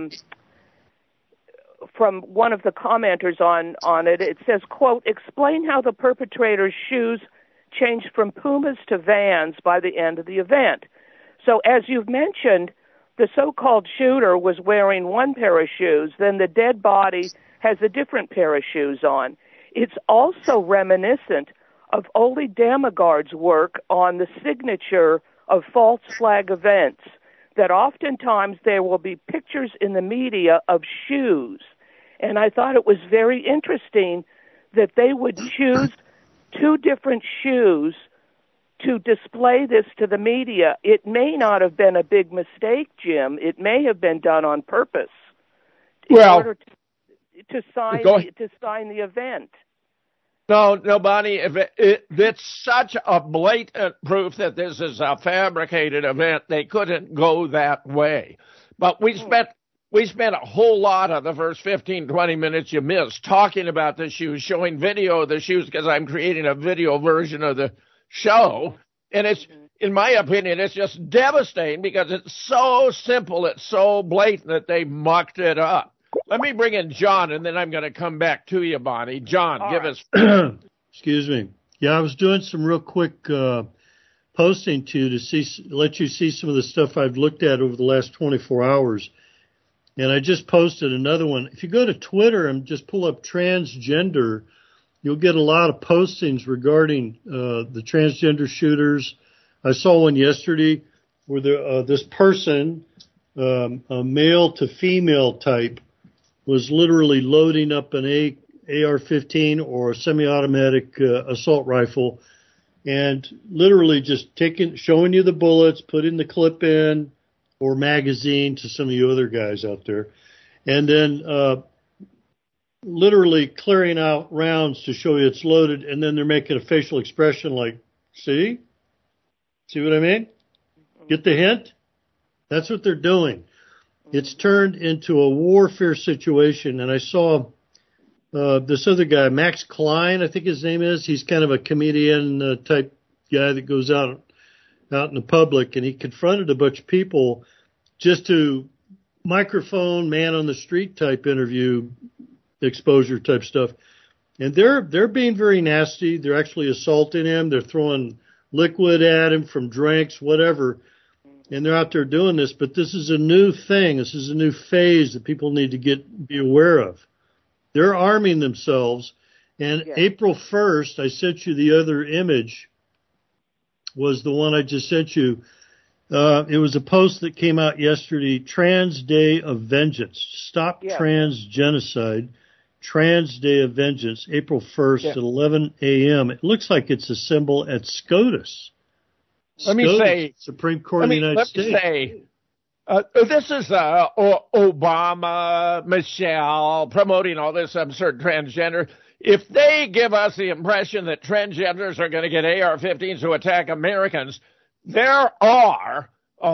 one of the commenters on it. It says, quote, explain how the perpetrator's shoes changed from Pumas to Vans by the end of the event. So as you've mentioned, the so-called shooter was wearing one pair of shoes, then the dead body has a different pair of shoes on. It's also reminiscent of Ole Damagard's work on the signature of false flag events, that oftentimes there will be pictures in the media of shoes. And I thought it was very interesting that they would choose 2 different shoes to display this to the media. It may not have been a big mistake, Jim. It may have been done on purpose in order to sign the event. No, Bonnie, it's such a blatant proof that this is a fabricated event. They couldn't go that way. But we spent a whole lot of the first 15, 20 minutes you missed talking about the shoes, showing video of the shoes, because I'm creating a video version of the show. And it's, in my opinion, it's just devastating because it's so simple, it's so blatant that they mucked it up. Let me bring in John, and then I'm going to come back to you, Bonnie. John, give us... Excuse me. Yeah, I was doing some real quick posting to let you see some of the stuff I've looked at over the last 24 hours. And I just posted another one. If you go to Twitter and just pull up transgender, you'll get a lot of postings regarding the transgender shooters. I saw one yesterday where this person, a male to female type, was literally loading up an AR-15 or a semi-automatic assault rifle, and literally just showing you the bullets, putting the clip in or magazine to some of you other guys out there, and then literally clearing out rounds to show you it's loaded, and then they're making a facial expression like, see what I mean? Get the hint? That's what they're doing. It's turned into a warfare situation, and I saw this other guy, Max Klein, I think his name is. He's kind of a comedian type guy that goes out in the public, and he confronted a bunch of people just to microphone, man on the street type interview, exposure type stuff. And they're being very nasty. They're actually assaulting him. They're throwing liquid at him from drinks, whatever. And they're out there doing this, but this is a new thing. This is a new phase that people need to be aware of. They're arming themselves. And yes. April 1st, I sent you the other image, was the one I just sent you. It was a post that came out yesterday, Trans Day of Vengeance. Stop Trans Genocide, Trans Day of Vengeance, April 1st at 11 a.m. It looks like it's a symbol at SCOTUS. Let me say, Supreme Court of the United States. This is Obama, Michelle, promoting all this absurd transgender. If they give us the impression that transgenders are going to get AR-15s to attack Americans, there are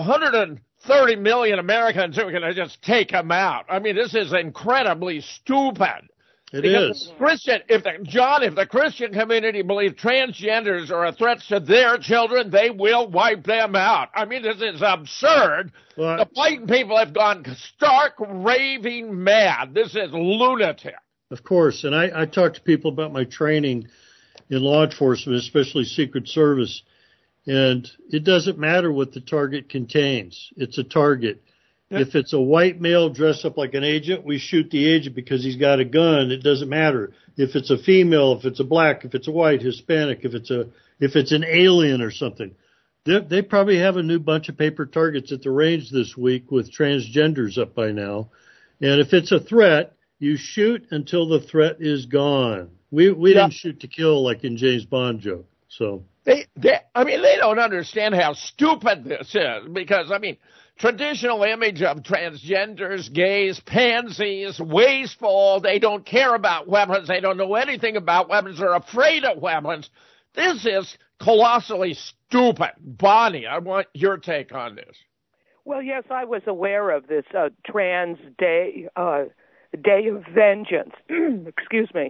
130 million Americans who are going to just take them out. I mean, this is incredibly stupid. It is. If the Christian community believes transgenders are a threat to their children, they will wipe them out. I mean, this is absurd. The white people have gone stark raving mad. This is lunatic. Of course, and I talk to people about my training in law enforcement, especially Secret Service, and it doesn't matter what the target contains. It's a target. If it's a white male dressed up like an agent, we shoot the agent because he's got a gun. It doesn't matter. If it's a female, if it's a black, if it's a white, Hispanic, if it's an alien or something. They probably have a new bunch of paper targets at the range this week with transgenders up by now. And if it's a threat, you shoot until the threat is gone. We didn't shoot to kill like in James Bond joke. So they don't understand how stupid this is because, traditional image of transgenders, gays, pansies, wasteful. They don't care about weapons. They don't know anything about weapons. They're afraid of weapons. This is colossally stupid. Bonnie, I want your take on this. Well, yes, I was aware of this Trans Day, Day of Vengeance. Excuse me.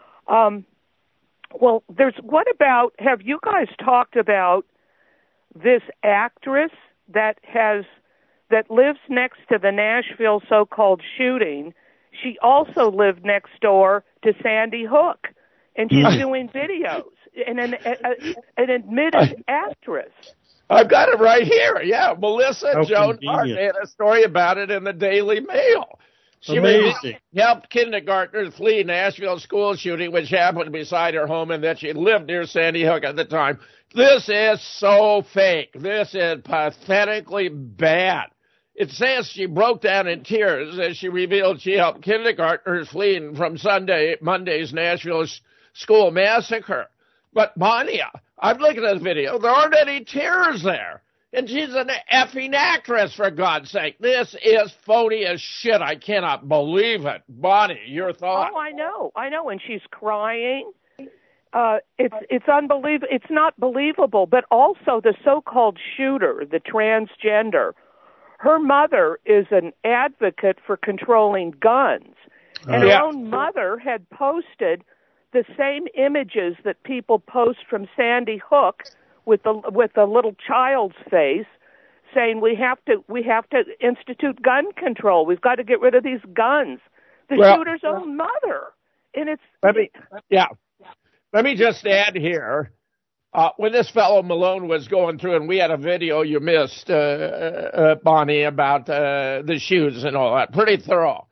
Well, have you guys talked about this actress that lives next to the Nashville so-called shooting? She also lived next door to Sandy Hook, and she's doing videos, and an admitted actress. I've got it right here. Yeah, Melissa Joan Hart had a story about it in the Daily Mail. She helped kindergartners flee Nashville school shooting, which happened beside her home, and that she lived near Sandy Hook at the time. This is so fake. This is pathetically bad. It says she broke down in tears as she revealed she helped kindergartners fleeing from Monday's Nashville school massacre. But Monia, I'm looking at the video. There aren't any tears there. And she's an effing actress, for God's sake. This is phony as shit. I cannot believe it. Bonnie, your thoughts? Oh, I know. And she's crying. It's unbelievable. It's not believable. But also the so-called shooter, the transgender, her mother is an advocate for controlling guns. And her own mother had posted the same images that people post from Sandy Hook with the little child's face, saying we have to institute gun control. We've got to get rid of these guns. The shooter's own mother, and it's. Let me just add here. When this fellow Malone was going through, and we had a video you missed, Bonnie, about the shoes and all that, pretty thorough.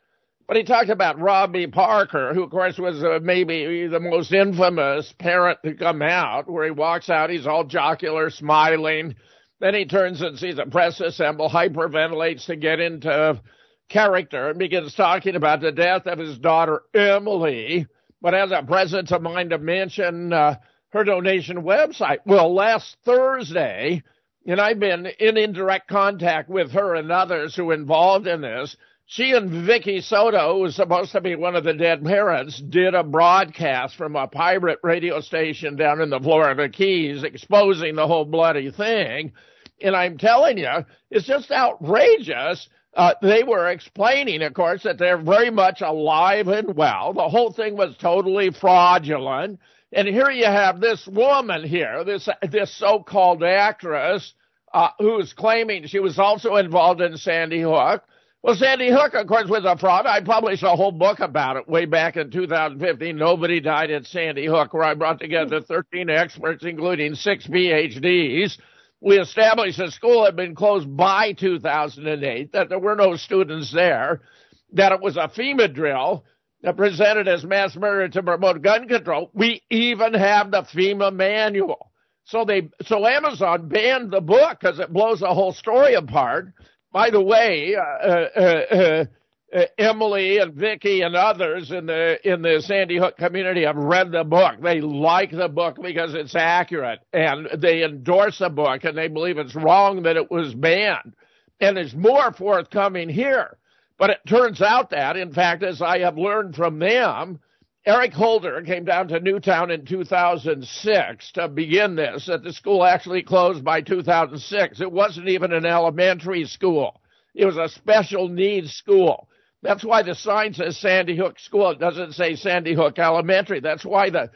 But he talked about Robbie Parker, who, of course, was maybe the most infamous parent to come out, where he walks out, he's all jocular, smiling. Then he turns and sees a press assemble, hyperventilates to get into character, and begins talking about the death of his daughter, Emily, but has a presence of mind to mention her donation website. Well, last Thursday, and I've been in indirect contact with her and others who are involved in this, she and Vicky Soto, who's supposed to be one of the dead parents, did a broadcast from a pirate radio station down in the Florida Keys exposing the whole bloody thing. And I'm telling you, it's just outrageous. They were explaining, of course, that they're very much alive and well. The whole thing was totally fraudulent. And here you have this woman here, this so-called actress, who's claiming she was also involved in Sandy Hook. Well, Sandy Hook, of course, was a fraud. I published a whole book about it way back in 2015, Nobody Died at Sandy Hook, where I brought together 13 experts, including 6 PhDs. We established the school had been closed by 2008, that there were no students there, that it was a FEMA drill that presented as mass murder to promote gun control. We even have the FEMA manual. So Amazon banned the book because it blows the whole story apart. By the way, Emily and Vicky and others in the Sandy Hook community have read the book. They like the book because it's accurate, and they endorse the book, and they believe it's wrong that it was banned. And there's more forthcoming here. But it turns out that, in fact, as I have learned from them, Eric Holder came down to Newtown in 2006 to begin this, that the school actually closed by 2006. It wasn't even an elementary school. It was a special needs school. That's why the sign says Sandy Hook School. It doesn't say Sandy Hook Elementary. That's why the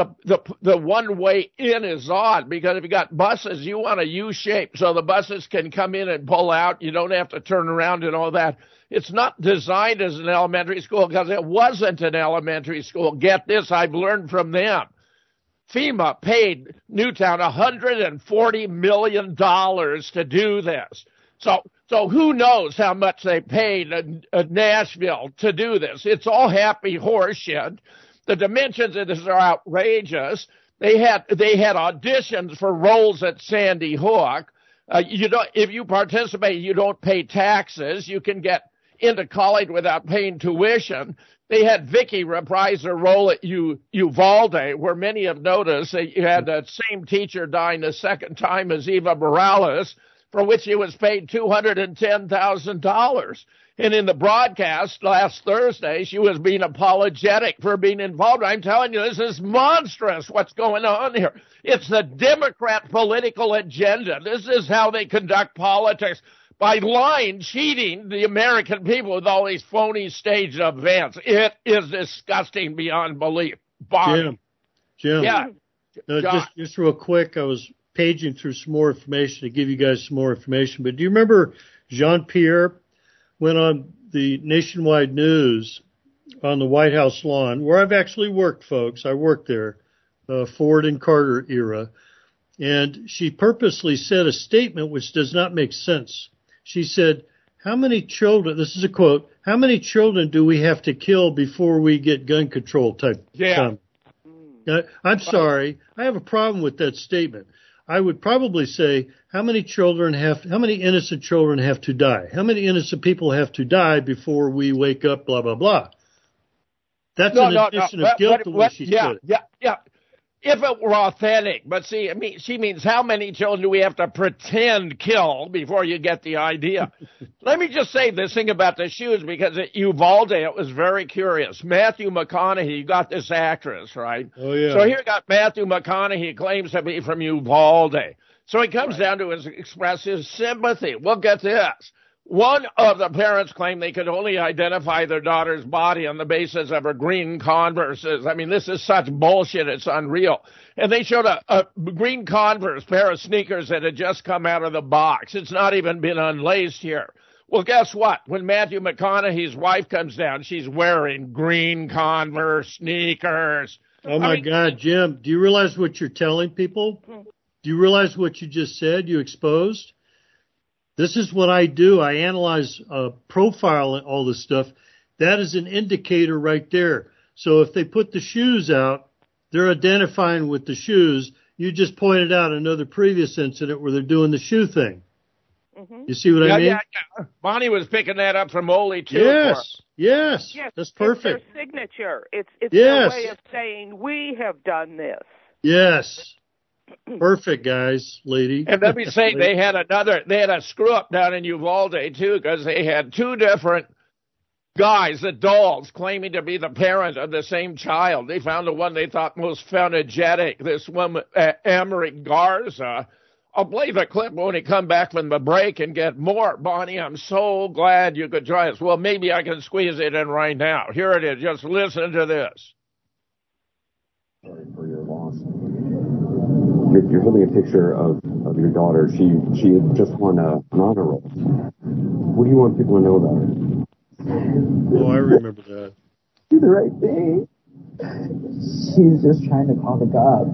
one-way in is odd, because if you got buses, you want a U-shape so the buses can come in and pull out. You don't have to turn around and all that. It's not designed as an elementary school because it wasn't an elementary school. Get this, I've learned from them. FEMA paid Newtown $140 million to do this. So who knows how much they paid Nashville to do this? It's all happy horseshit. The dimensions of this are outrageous. They had auditions for roles at Sandy Hook. If you participate, you don't pay taxes. You can get into college without paying tuition. They had Vicky reprise her role at Uvalde, where many have noticed that you had that same teacher dying the second time as Eva Morales, for which she was paid $210,000. And in the broadcast last Thursday, she was being apologetic for being involved. I'm telling you, this is monstrous what's going on here. It's the Democrat political agenda. This is how they conduct politics, by lying, cheating the American people with all these phony staged events. It is disgusting beyond belief. Jim. Yeah. Just real quick, I was paging through some more information to give you guys some more information. But do you remember Jean-Pierre went on the nationwide news on the White House lawn, where I've actually worked, folks. I worked there, Ford and Carter era. And she purposely said a statement which does not make sense. She said, how many children, this is a quote, how many children do we have to kill before we get gun control type? Yeah. I'm sorry. I have a problem with that statement. I would probably say, how many innocent children have to die? How many innocent people have to die before we wake up, blah, blah, blah. That's an addition of guilt the way she said it. Yeah. If it were authentic, but see, she means how many children do we have to pretend kill before you get the idea? Let me just say this thing about the shoes, because at Uvalde, it was very curious. Matthew McConaughey, you got this actress, right? Oh, yeah. So here you got Matthew McConaughey, claims to be from Uvalde. So he comes down to express his sympathy. Well, get this. One of the parents claimed they could only identify their daughter's body on the basis of her green Converses. I mean, this is such bullshit, it's unreal. And they showed a green Converse pair of sneakers that had just come out of the box. It's not even been unlaced here. Well, guess what? When Matthew McConaughey's wife comes down, she's wearing green Converse sneakers. Oh, my God, Jim, do you realize what you're telling people? Do you realize what you just said? You exposed? This is what I do. I analyze, profile all this stuff, that is an indicator right there. So if they put the shoes out, they're identifying with the shoes. You just pointed out another previous incident where they're doing the shoe thing. Mm-hmm. You see what I mean? Yeah. Bonnie was picking that up from Ole, too. Yes. That's perfect. It's their signature. It's their way of saying, we have done this. Yes. Perfect, guys, lady. And let me say, they had a screw-up down in Uvalde, too, because they had two different guys, adults, claiming to be the parent of the same child. They found the one they thought most phonogenic, this woman, Amory Garza. I'll play the clip when we come back from the break and get more. Bonnie, I'm so glad you could join us. Well, maybe I can squeeze it in right now. Here it is. Just listen to this. Sorry for your loss. You're holding a picture of your daughter. She had just won an honor roll. What do you want people to know about her? Oh, I remember that. Do the right thing. She's just trying to call the cops.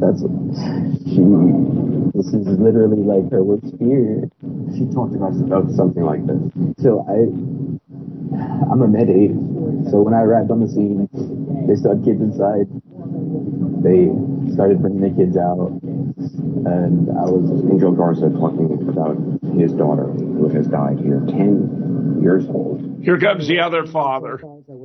This is literally like her worst fear. She talked about something like this. So I'm a med aide. So when I arrived on the scene, they saw kids inside. They started bringing the kids out, and I was Angel Garza talking about his daughter who has died here, 10 years old. Here comes the other father.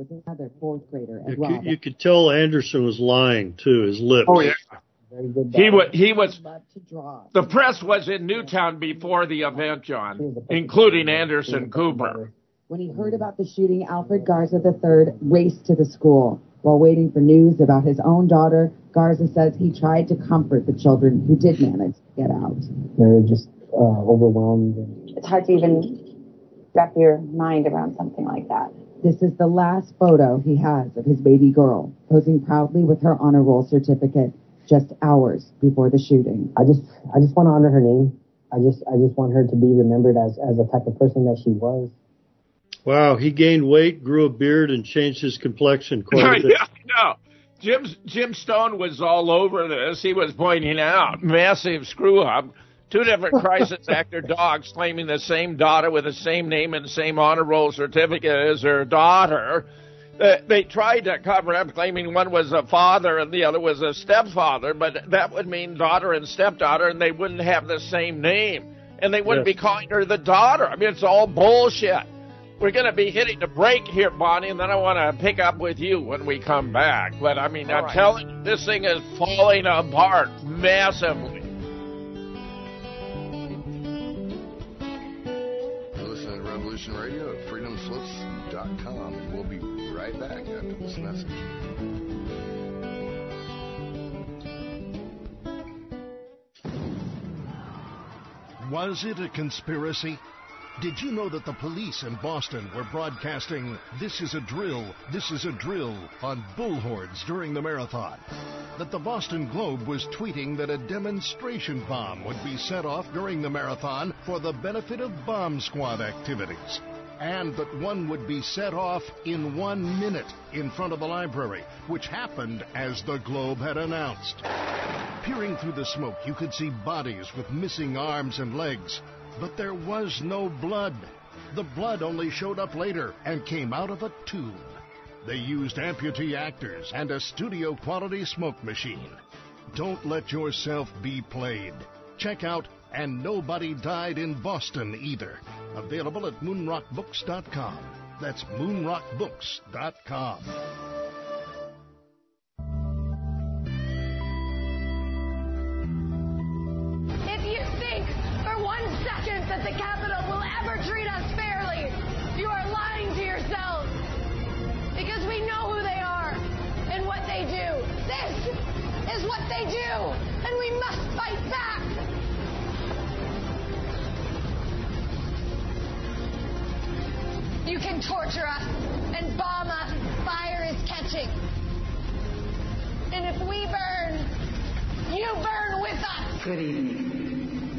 You could tell Anderson was lying too. His lips. Oh yeah. He was. The press was in Newtown before the event, John, including Anderson Cooper. When he heard about the shooting, Alfred Garza III raced to the school. While waiting for news about his own daughter, Garza says he tried to comfort the children who did manage to get out. They're just overwhelmed. It's hard to even wrap your mind around something like that. This is the last photo he has of his baby girl, posing proudly with her honor roll certificate just hours before the shooting. I just want to honor her name. I just want her to be remembered as the type of person that she was. Wow, he gained weight, grew a beard, and changed his complexion quite a bit. Yeah, no. Jim Stone was all over this. He was pointing out massive screw-up. Two different crisis actor dogs claiming the same daughter with the same name and the same honor roll certificate as her daughter. They tried to cover up, claiming one was a father and the other was a stepfather, but that would mean daughter and stepdaughter, and they wouldn't have the same name. And they wouldn't be calling her the daughter. I mean, it's all bullshit. We're going to be hitting the break here, Bonnie, and then I want to pick up with you when we come back. But, I mean, I'm telling you, this thing is falling apart massively. You're listening to Revolution Radio at freedomslips.com, and we'll be right back after this message. Was it a conspiracy? Did you know that the police in Boston were broadcasting "This is a drill, this is a drill" on bullhorns during the marathon? That the Boston Globe was tweeting that a demonstration bomb would be set off during the marathon for the benefit of bomb squad activities? And that one would be set off in 1 minute in front of the library, which happened as the Globe had announced. Peering through the smoke, you could see bodies with missing arms and legs. But there was no blood. The blood only showed up later and came out of a tube. They used amputee actors and a studio-quality smoke machine. Don't let yourself be played. Check out And Nobody Died in Boston Either. Available at moonrockbooks.com. That's moonrockbooks.com. That the Capitol will ever treat us fairly. You are lying to yourselves. Because we know who they are and what they do. This is what they do. And we must fight back. You can torture us and bomb us. Fire is catching. And if we burn, you burn with us. Good evening.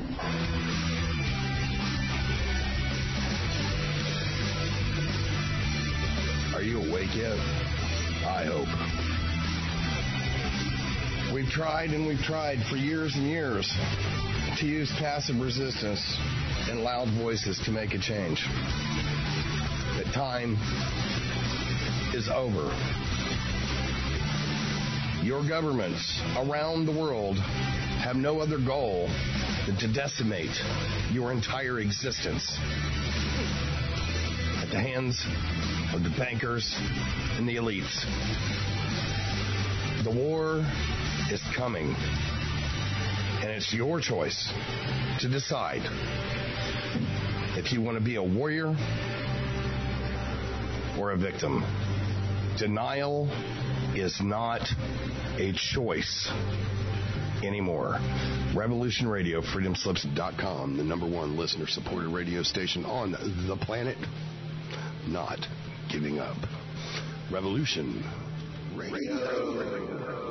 Are you awake yet? I hope. We've tried and we've tried for years and years to use passive resistance and loud voices to make a change. But time is over. Your governments around the world have no other goal than to decimate your entire existence at the hands of the bankers and the elites. The war is coming, and it's your choice to decide if you want to be a warrior or a victim. Denial is not a choice anymore. Revolution Radio, freedomslips.com, the #1 listener-supported radio station on the planet. Not giving up. Revolution Radio.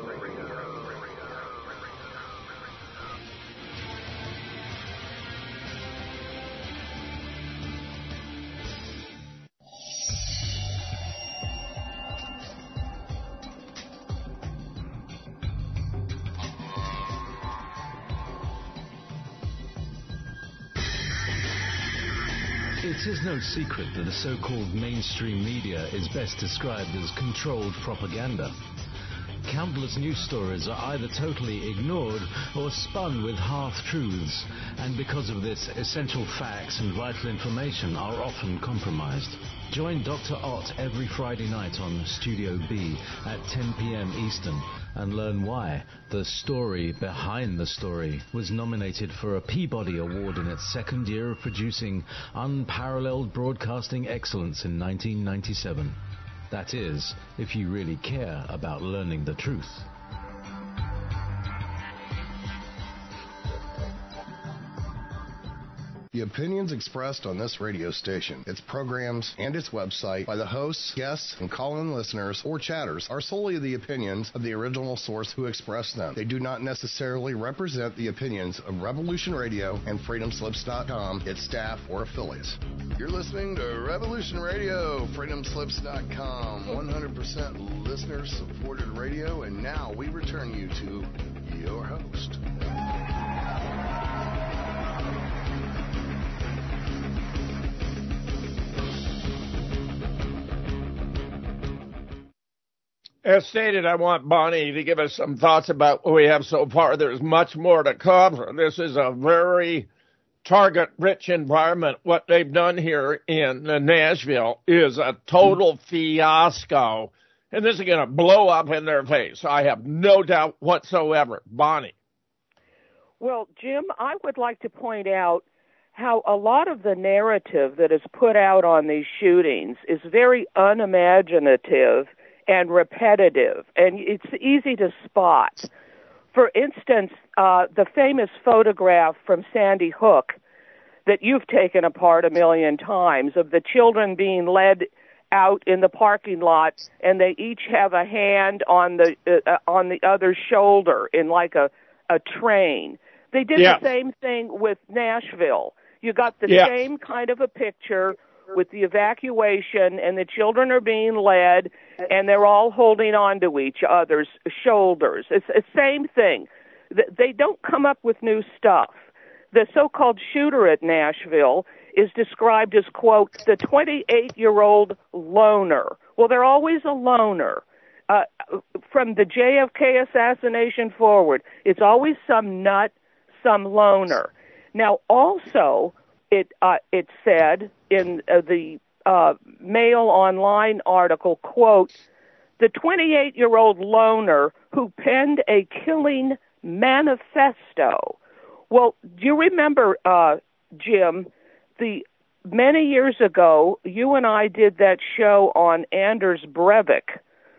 It is no secret that the so-called mainstream media is best described as controlled propaganda. Countless news stories are either totally ignored or spun with half-truths, and because of this, essential facts and vital information are often compromised. Join Dr. Ott every Friday night on Studio B at 10 p.m. Eastern and learn why The Story Behind the Story was nominated for a Peabody Award in its second year of producing unparalleled broadcasting excellence in 1997. That is, if you really care about learning the truth. The opinions expressed on this radio station, its programs, and its website by the hosts, guests, and call-in listeners or chatters are solely the opinions of the original source who expressed them. They do not necessarily represent the opinions of Revolution Radio and freedomslips.com, its staff, or affiliates. You're listening to Revolution Radio, freedomslips.com, 100% listener-supported radio, and now we return you to your host. As stated, I want Bonnie to give us some thoughts about what we have so far. There's much more to cover. This is a very target-rich environment. What they've done here in Nashville is a total fiasco, and this is going to blow up in their face. I have no doubt whatsoever. Bonnie. Well, Jim, I would like to point out how a lot of the narrative that is put out on these shootings is very unimaginative and repetitive, and it's easy to spot. For instance, the famous photograph from Sandy Hook that you've taken apart a million times of the children being led out in the parking lot, and they each have a hand on the other's shoulder in like a train. They did the same thing with Nashville. You got the same kind of a picture with the evacuation, and the children are being led, and they're all holding on to each other's shoulders. It's the same thing. They don't come up with new stuff. The so-called shooter at Nashville is described as, quote, the 28-year-old loner. Well, they're always a loner. From the JFK assassination forward, it's always some nut, some loner. Now, also, it said in the Mail Online article, quote, the 28-year-old loner who penned a killing manifesto. Well, do you remember, Jim, many years ago, you and I did that show on Anders Breivik,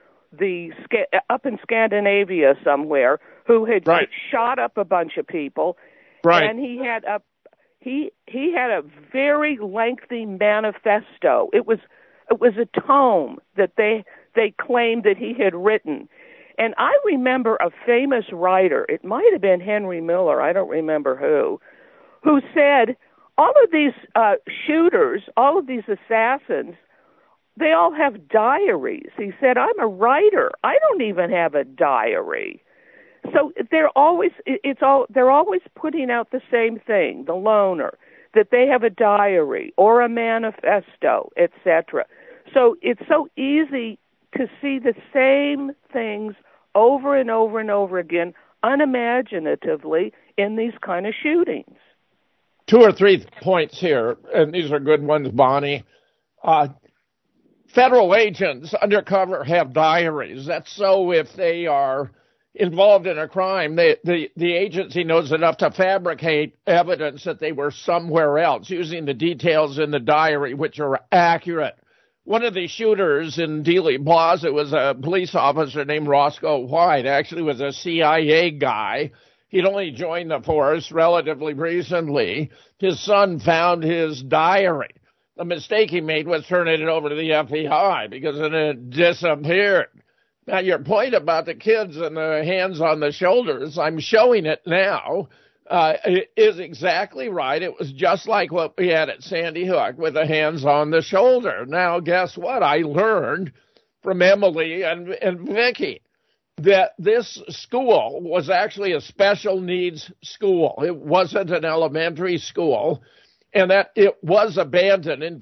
up in Scandinavia somewhere, who had shot up a bunch of people, and he had a very lengthy manifesto. It was a tome that they claimed that he had written. And I remember a famous writer, it might have been Henry Miller, I don't remember who said, all of these shooters, all of these assassins, they all have diaries. He said, I'm a writer. I don't even have a diary. So they're always putting out the same thing, the loner, that they have a diary or a manifesto, etc. So it's so easy to see the same things over and over and over again, unimaginatively, in these kind of shootings. 2 or 3 points here, and these are good ones, Bonnie. Federal agents undercover have diaries. That's so if they are involved in a crime, the agency knows enough to fabricate evidence that they were somewhere else using the details in the diary, which are accurate. One of the shooters in Dealey Plaza was a police officer named Roscoe White, actually was a CIA guy. He'd only joined the force relatively recently. His son found his diary. The mistake he made was turning it over to the FBI because it disappeared. Now, your point about the kids and the hands on the shoulders, I'm showing it now, is exactly right. It was just like what we had at Sandy Hook with the hands on the shoulder. Now, guess what? I learned from Emily and Vicki that this school was actually a special needs school. It wasn't an elementary school, and that it was abandoned in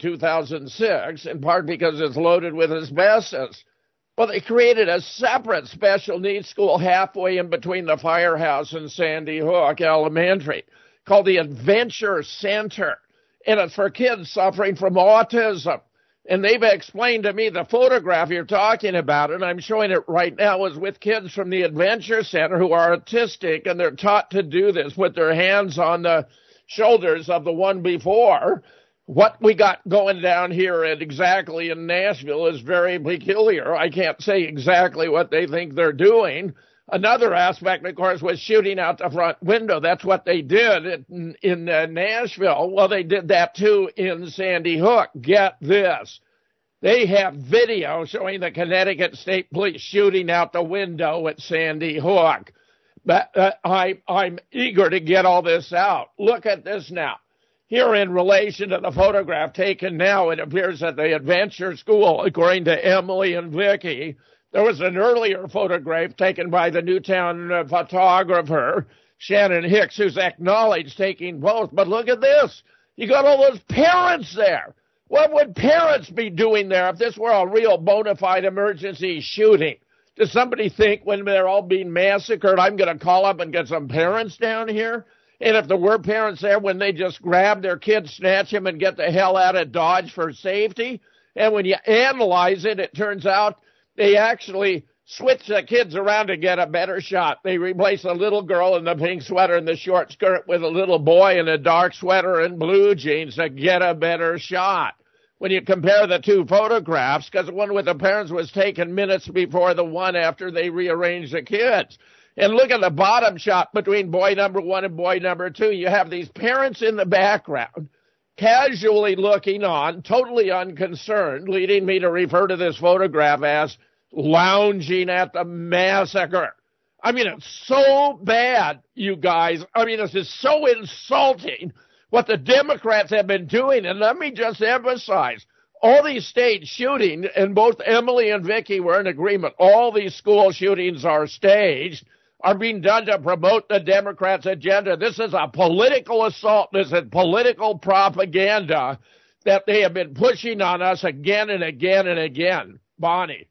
2006, in part because it's loaded with asbestos. Well, they created a separate special needs school halfway in between the firehouse and Sandy Hook Elementary called the Adventure Center, and it's for kids suffering from autism. And they've explained to me the photograph you're talking about, and I'm showing it right now, is with kids from the Adventure Center who are autistic, and they're taught to do this with their hands on the shoulders of the one before. What we got going down here exactly in Nashville is very peculiar. I can't say exactly what they think they're doing. Another aspect, of course, was shooting out the front window. That's what they did in Nashville. Well, they did that, too, in Sandy Hook. Get this. They have video showing the Connecticut State Police shooting out the window at Sandy Hook. But I'm eager to get all this out. Look at this now. Here, in relation to the photograph taken now, it appears that the Adventure School, according to Emily and Vicki, there was an earlier photograph taken by the Newtown photographer, Shannon Hicks, who's acknowledged taking both. But look at this. You got all those parents there. What would parents be doing there if this were a real bona fide emergency shooting? Does somebody think when they're all being massacred, I'm going to call up and get some parents down here? And if there were parents there, when they just grab their kid, snatch him, and get the hell out of Dodge for safety? And when you analyze it, it turns out they actually switch the kids around to get a better shot. They replace a little girl in the pink sweater and the short skirt with a little boy in a dark sweater and blue jeans to get a better shot. When you compare the two photographs, because the one with the parents was taken minutes before the one after they rearranged the kids. And look at the bottom shot between boy number 1 and boy number 2. You have these parents in the background, casually looking on, totally unconcerned, leading me to refer to this photograph as lounging at the massacre. I mean, it's so bad, you guys. I mean, this is so insulting what the Democrats have been doing. And let me just emphasize, all these state shootings, and both Emily and Vicki were in agreement, all these school shootings are staged, are being done to promote the Democrats' agenda. This is a political assault. This is political propaganda that they have been pushing on us again and again and again. Bonnie.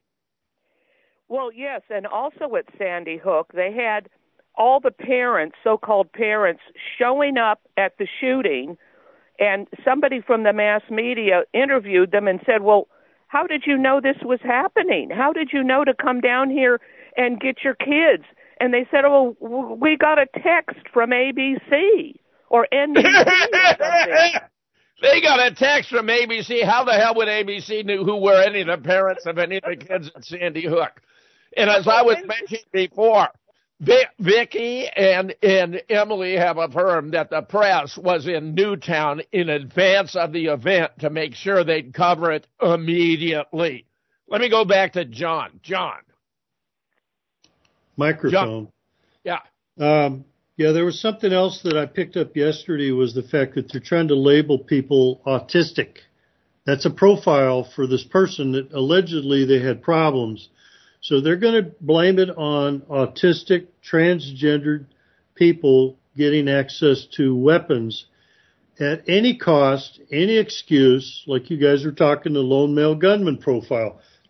Well, yes, and also at Sandy Hook, they had all the parents, so-called parents, showing up at the shooting, and somebody from the mass media interviewed them and said, well, how did you know this was happening? How did you know to come down here and get your kids? And they said, oh, we got a text from ABC or NBC or something. They got a text from ABC. How the hell would ABC know who were any of the parents of any of the kids at Sandy Hook? And as I was mentioning before, Vicki and Emily have affirmed that the press was in Newtown in advance of the event to make sure they'd cover it immediately. Let me go back to John. John. Microphone. John. Yeah. Yeah, there was something else that I picked up yesterday was the fact that they're trying to label people autistic. That's a profile for this person that allegedly they had problems. So they're going to blame it on autistic, transgendered people getting access to weapons at any cost, any excuse, like you guys are talking the lone male gunman profile.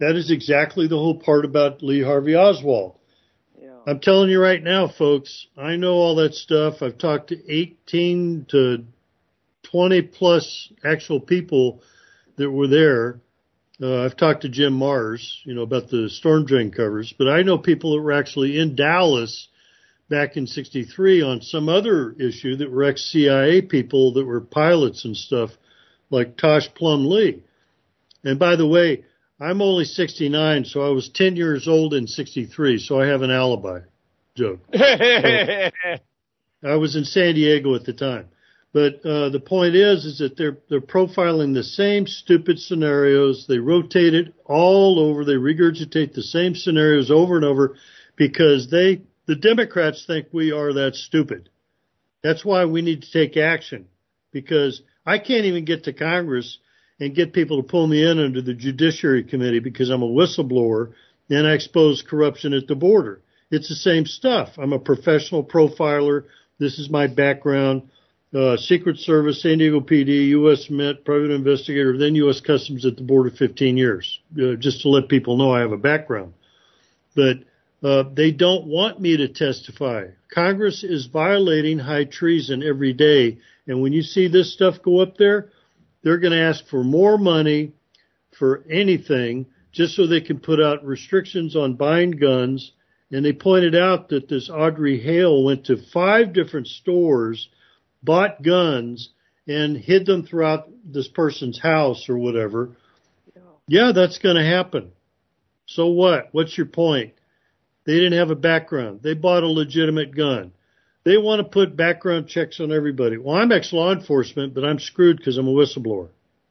That is exactly the whole part about Lee Harvey Oswald. I'm telling you right now, folks, I know all that stuff. I've talked to 18 to 20 plus actual people that were there. I've talked to Jim Mars, about the storm drain covers, but I know people that were actually in Dallas back in '63 on some other issue that were ex-CIA people that were pilots and stuff, like Tosh Plum Lee. And by the way, I'm only 69, so I was 10 years old in '63, so I have an alibi joke. I was in San Diego at the time. But the point is that they're profiling the same stupid scenarios. They rotate it all over. They regurgitate the same scenarios over and over because the Democrats think we are that stupid. That's why we need to take action, because I can't even get to Congress and get people to pull me in under the Judiciary Committee because I'm a whistleblower and I expose corruption at the border. It's the same stuff. I'm a professional profiler. This is my background. Secret Service, San Diego PD, U.S. Mint, private investigator, then U.S. Customs at the border 15 years, just to let people know I have a background. But they don't want me to testify. Congress is violating high treason every day. And when you see this stuff go up there, they're going to ask for more money for anything just so they can put out restrictions on buying guns. And they pointed out that this Audrey Hale went to 5 different stores, bought guns, and hid them throughout this person's house or whatever. Yeah, that's going to happen. So what? What's your point? They didn't have a background. They bought a legitimate gun. They want to put background checks on everybody. Well, I'm ex-law enforcement, but I'm screwed because I'm a whistleblower.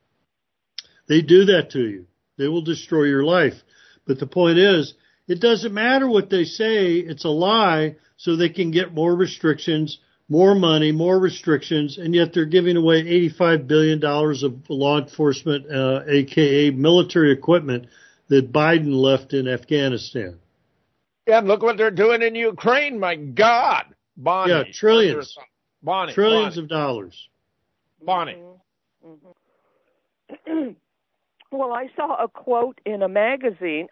They do that to you. They will destroy your life. But the point is, it doesn't matter what they say. It's a lie so they can get more restrictions, more money, more restrictions, and yet they're giving away $85 billion of law enforcement, a.k.a. military equipment that Biden left in Afghanistan. Yeah, look what they're doing in Ukraine. My God. Bonnie. Yeah, trillions. Bonnie. Trillions of dollars. Bonnie. Well, I saw a quote in a magazine,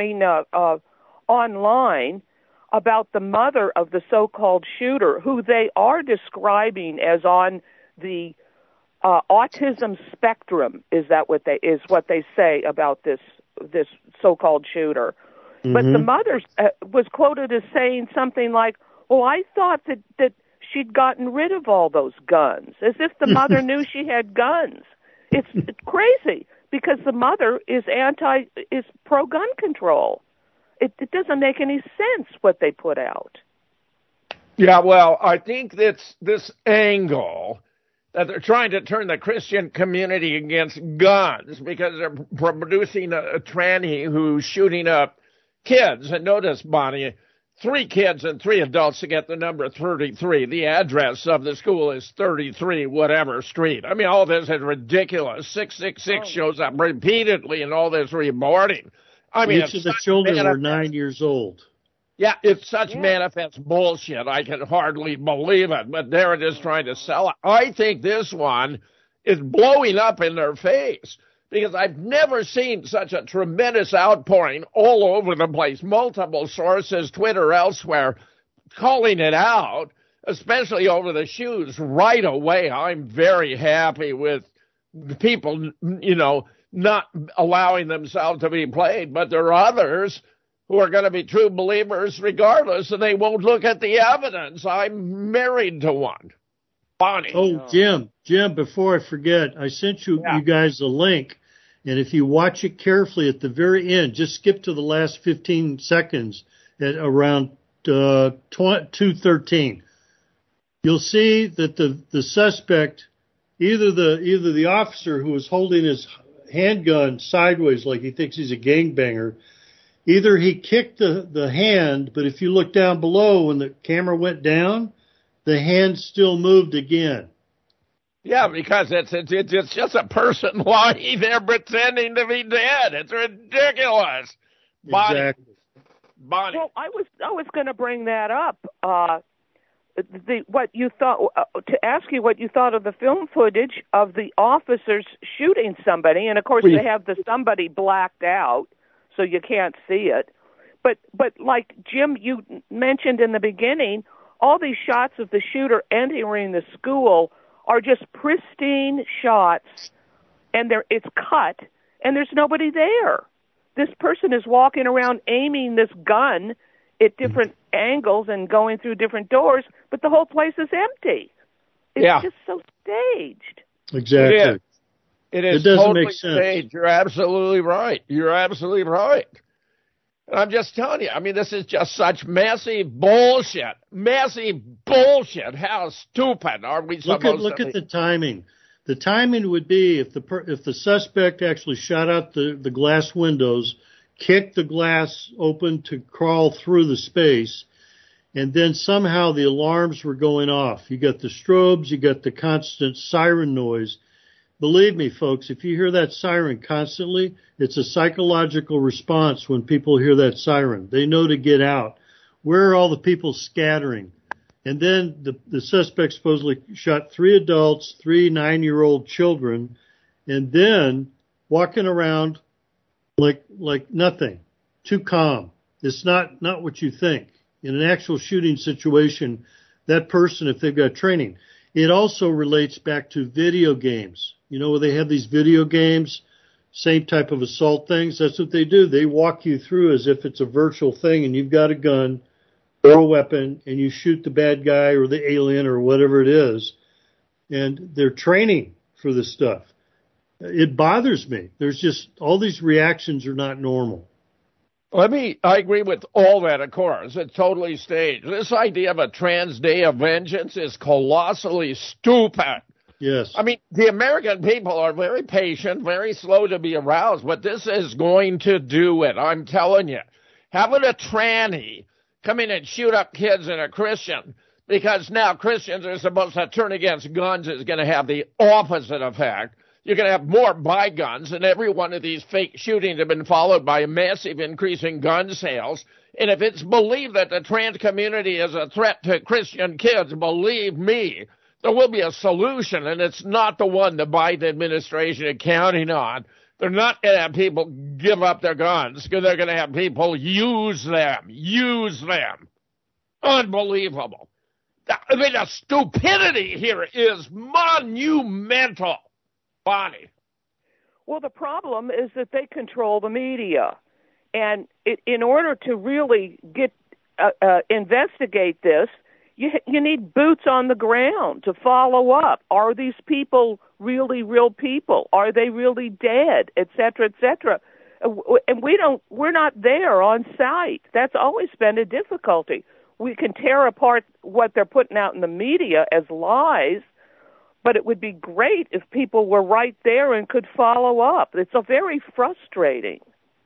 online, about the mother of the so-called shooter, who they are describing as on the autism spectrum. Is what they say about this so-called shooter? Mm-hmm. But the mother was quoted as saying something like, "Well, I thought that she'd gotten rid of all those guns," as if the mother knew she had guns. It's crazy because the mother is pro-gun control. It doesn't make any sense what they put out. Yeah, well, I think that's this angle that they're trying to turn the Christian community against guns because they're producing a tranny who's shooting up kids. And notice, Bonnie, 3 kids and 3 adults to get the number 33. The address of the school is 33 whatever street. I mean, all this is ridiculous. 666 shows up repeatedly in all this reporting. I mean, each of the children were 9 years old. Yeah, it's such manifest bullshit. I can hardly believe it. But they're just trying to sell it. I think this one is blowing up in their face because I've never seen such a tremendous outpouring all over the place. Multiple sources, Twitter, elsewhere, calling it out, especially over the shoes right away. I'm very happy with people, not allowing themselves to be played, but there are others who are going to be true believers regardless, and they won't look at the evidence. I'm married to one. Bonnie. Oh, Jim, before I forget, I sent you guys a link, and if you watch it carefully at the very end, just skip to the last 15 seconds at around 2:13. You'll see that the suspect, either the officer who was holding his handgun sideways like he thinks he's a gangbanger, either he kicked the hand, but if you look down below when the camera went down, the hand still moved again. Yeah, because it's just a person lying there pretending to be dead. It's ridiculous. Exactly. Bonnie. Well, I was going to bring that up. What you thought to ask you what you thought of the film footage of the officers shooting somebody, and of course they have the somebody blacked out. so you can't see it. But like Jim, you mentioned in the beginning, all these shots of the shooter entering the school are just pristine shots, and it's cut, and there's nobody there. This person is walking around aiming this gun at different angles and going through different doors, but the whole place is empty. It's just so staged. Exactly. It is doesn't totally make sense. staged. You're absolutely right. And I'm just telling you, I mean, this is just such massive bullshit. How stupid are we supposed to be? Look at the timing. The timing would be if the suspect actually shot out the glass windows, kicked the glass open to crawl through the space, and then somehow the alarms were going off. You got the strobes, you got the constant siren noise. Believe me, folks, if you hear that siren constantly, it's a psychological response when people hear that siren. They know to get out. Where are all the people scattering? And then the suspect supposedly shot 3 adults, 3 9-year-old children, and then walking around like nothing, too calm. It's not what you think. In an actual shooting situation, that person, if they've got training, it also relates back to video games. You know, where they have these video games, same type of assault things. That's what they do. They walk you through as if it's a virtual thing and you've got a gun or a weapon and you shoot the bad guy or the alien or whatever it is. And they're training for this stuff. It bothers me. There's just all these reactions are not normal. I agree with all that, of course. It's totally staged. This idea of a trans day of vengeance is colossally stupid. Yes. I mean, the American people are very patient, very slow to be aroused, but this is going to do it. I'm telling you. Having a tranny come in and shoot up kids and a Christian, because now Christians are supposed to turn against guns, is going to have the opposite effect. You're going to have more buy guns, and every one of these fake shootings have been followed by a massive increase in gun sales. And if it's believed that the trans community is a threat to Christian kids, believe me, there will be a solution, and it's not the one the Biden administration is counting on. They're not going to have people give up their guns, because they're going to have people use them. Unbelievable. I mean, the stupidity here is monumental. Bonnie. Well, the problem is that they control the media. And in order to really investigate this, you need boots on the ground to follow up. Are these people really real people? Are they really dead? Et cetera, et cetera. And we're not there on site. That's always been a difficulty. We can tear apart what they're putting out in the media as lies, but it would be great if people were right there and could follow up. It's a very frustrating.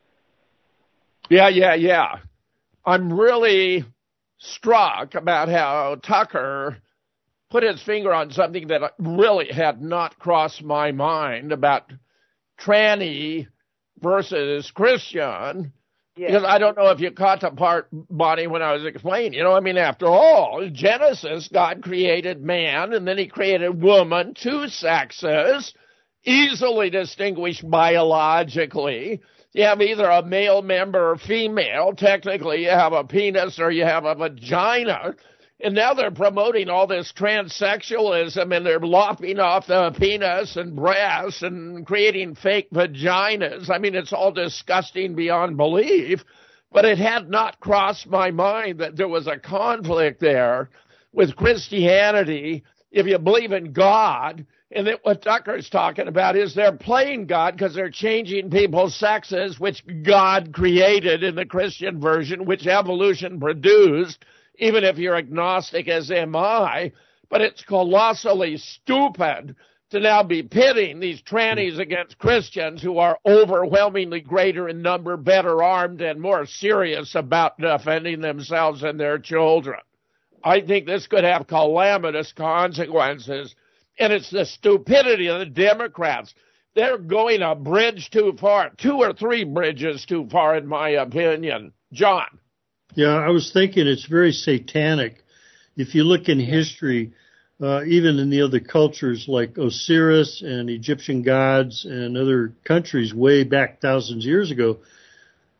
Yeah. I'm really struck about how Tucker put his finger on something that really had not crossed my mind about tranny versus Christian. Yes. Because I don't know if you caught the part, Bonnie, when I was explaining. You know, I mean, after all, Genesis, God created man, and then he created woman, 2 sexes, easily distinguished biologically. You have either a male member or female. Technically, you have a penis or you have a vagina. And now they're promoting all this transsexualism, and they're lopping off the penis and breasts and creating fake vaginas. I mean, it's all disgusting beyond belief. But it had not crossed my mind that there was a conflict there with Christianity. If you believe in God, and that what Tucker's talking about is they're playing God because they're changing people's sexes, which God created in the Christian version, which evolution produced, even if you're agnostic as am I. But it's colossally stupid to now be pitting these trannies against Christians who are overwhelmingly greater in number, better armed, and more serious about defending themselves and their children. I think this could have calamitous consequences, and it's the stupidity of the Democrats. They're going a bridge too far, 2 or 3 bridges too far, in my opinion. John. Yeah, I was thinking it's very satanic. If you look in history, even in the other cultures like Osiris and Egyptian gods and other countries way back thousands of years ago,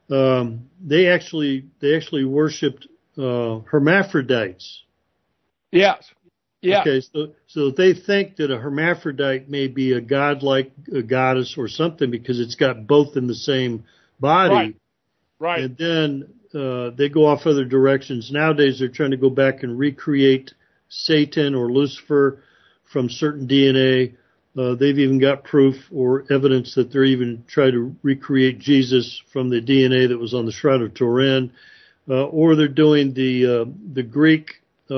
they actually worshipped hermaphrodites. Yes. Yeah. Okay, so they think that a hermaphrodite may be a god like a goddess or something because it's got both in the same body. Right. And then they go off other directions. Nowadays they're trying to go back and recreate Satan or Lucifer from certain DNA. They've even got proof or evidence that they're even trying to recreate Jesus from the DNA that was on the Shroud of Turin. Or they're doing the Greek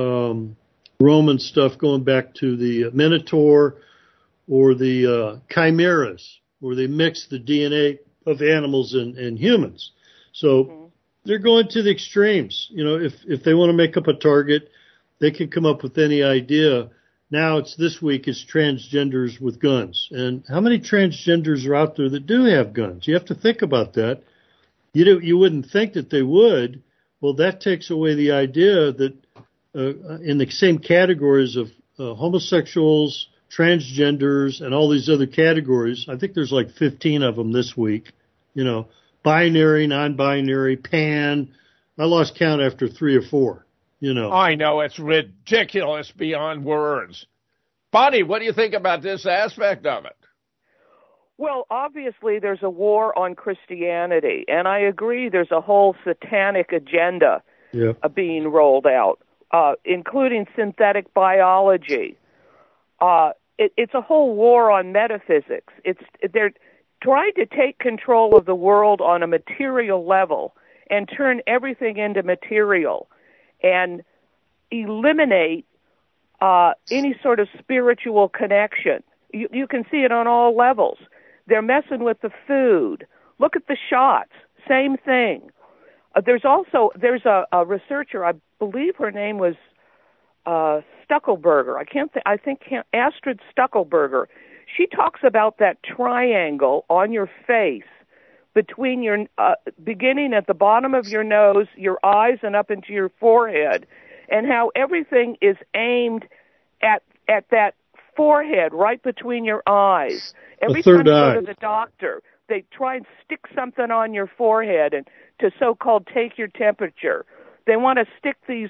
Roman stuff going back to the Minotaur or the chimeras, where they mix the DNA of animals and humans. So they're going to the extremes. You know, if they want to make up a target, they can come up with any idea. Now this week it's transgenders with guns. And how many transgenders are out there that do have guns? You have to think about that. You wouldn't think that they would. Well, that takes away the idea that in the same categories of homosexuals, transgenders, and all these other categories, I think there's like 15 of them this week, you know, binary, non-binary, pan. I lost count after 3 or 4, you know. I know, it's ridiculous beyond words. Bonnie, what do you think about this aspect of it? Well, obviously there's a war on Christianity, and I agree there's a whole satanic agenda being rolled out, including synthetic biology. It's a whole war on metaphysics. They're trying to take control of the world on a material level and turn everything into material and eliminate any sort of spiritual connection. You can see it on all levels. They're messing with the food. Look at the shots. Same thing. There's a researcher, I believe her name was Stuckelberger. I think Astrid Stuckelberger. She talks about that triangle on your face between your beginning at the bottom of your nose, your eyes, and up into your forehead, and how everything is aimed at that forehead right between your eyes. Every time you go to the doctor, they try and stick something on your forehead and to so-called take your temperature. They want to stick these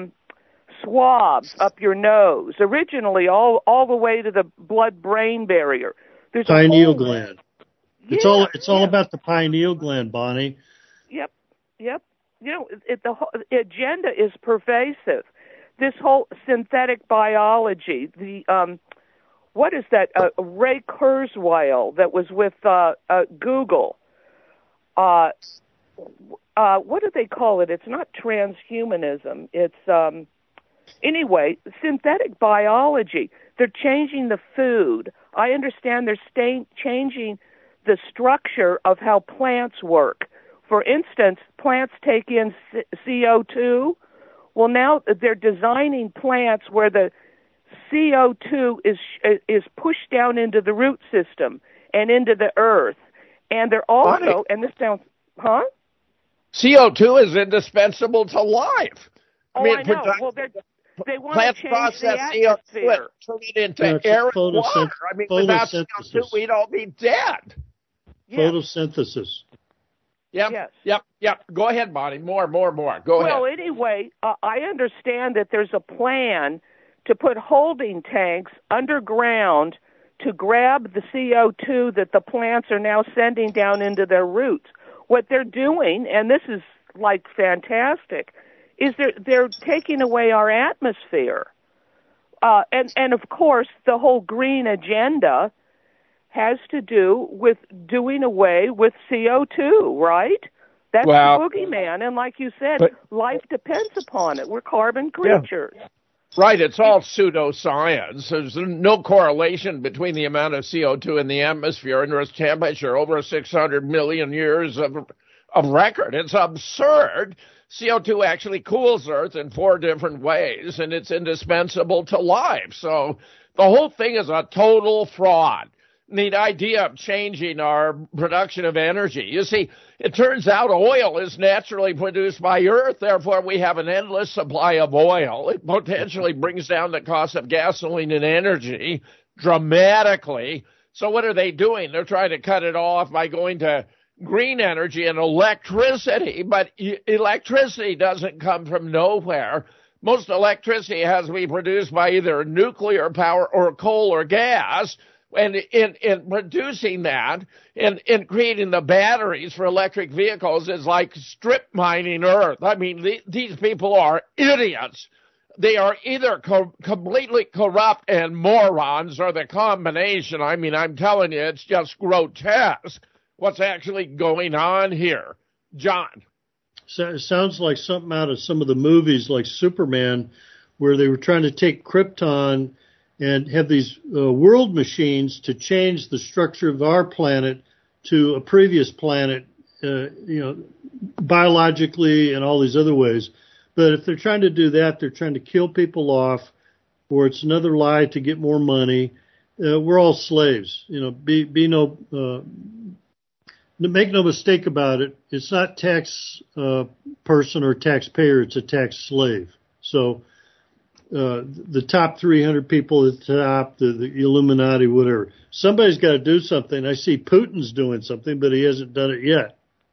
swabs up your nose, originally all the way to the blood-brain barrier. There's pineal gland. It's all about the pineal gland, Bonnie. Yep. You know, the whole agenda is pervasive. This whole synthetic biology, what is that? Ray Kurzweil that was with Google. What do they call it? It's not transhumanism. It's anyway, synthetic biology. They're changing the food. I understand they're changing the structure of how plants work. For instance, plants take in CO2. Well, now they're designing plants where the CO2 is pushed down into the root system and into the earth. And they're also, and this sounds, CO2 is indispensable to life. I know. Well, they want to change the atmosphere. Turn it into air and water. I mean, without CO2, we'd all be dead. Photosynthesis. Yep. Go ahead, Bonnie. More. Go ahead. Well, anyway, I understand that there's a plan to put holding tanks underground to grab the CO2 that the plants are now sending down into their roots. What they're doing, and this is like fantastic, is they're taking away our atmosphere. And of course, the whole green agenda has to do with doing away with CO2, right? That's the boogeyman, and like you said, life depends upon it. We're carbon creatures. Yeah. Right, it's all pseudoscience. There's no correlation between the amount of CO2 in the atmosphere and Earth's temperature over 600 million years of record. It's absurd. CO2 actually cools Earth in 4 different ways, and it's indispensable to life. So the whole thing is a total fraud. The idea of changing our production of energy. You see, it turns out oil is naturally produced by Earth, therefore we have an endless supply of oil. It potentially brings down the cost of gasoline and energy dramatically. So what are they doing? They're trying to cut it off by going to green energy and electricity, but electricity doesn't come from nowhere. Most electricity has to be produced by either nuclear power or coal or gas. And in producing that, in creating the batteries for electric vehicles is like strip mining Earth. I mean, these people are idiots. They are either completely corrupt and morons or the combination. I mean, I'm telling you, it's just grotesque what's actually going on here. John. So it sounds like something out of some of the movies like Superman, where they were trying to take Krypton and have these world machines to change the structure of our planet to a previous planet, biologically and all these other ways. But if they're trying to do that, they're trying to kill people off, or it's another lie to get more money. We're all slaves. Make no mistake about it. It's not tax person or taxpayer. It's a tax slave. So the top 300 people at the top, the Illuminati, whatever. Somebody's got to do something. I see Putin's doing something, but he hasn't done it yet.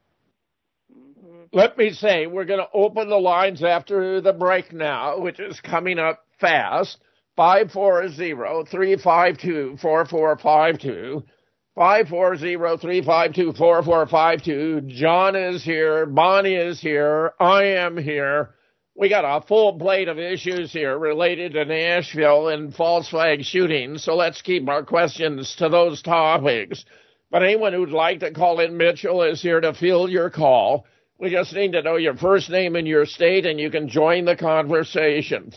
Let me say, we're going to open the lines after the break now, which is coming up fast. 540-352-4452. 540-352-4452. John is here. Bonnie is here. I am here. We got a full plate of issues here related to Nashville and false flag shootings, so let's keep our questions to those topics. But anyone who'd like to call in, Mitchell is here to field your call. We just need to know your first name and your state, and you can join the conversation.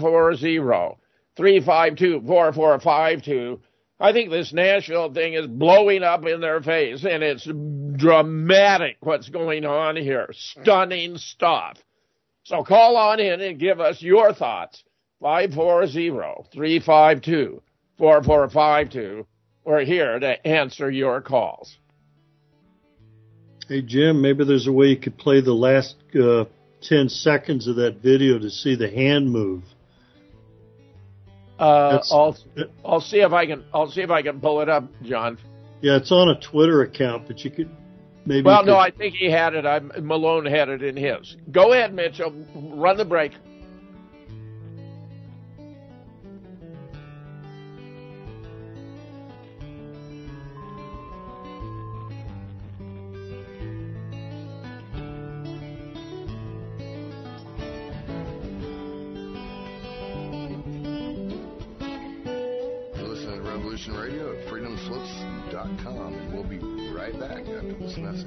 540-352-4452. I think this Nashville thing is blowing up in their face, and it's dramatic what's going on here. Stunning stuff. So call on in and give us your thoughts. 540-352-4452. We're here to answer your calls. Hey, Jim, maybe there's a way you could play the last 10 seconds of that video to see the hand move. I'll see if I can pull it up, John. Yeah, it's on a Twitter account, but you could maybe. Well, no, I think he had it. Malone had it in his. Go ahead, Mitchell. Run the break. Radio at freedomslips.com, and we'll be right back after this message.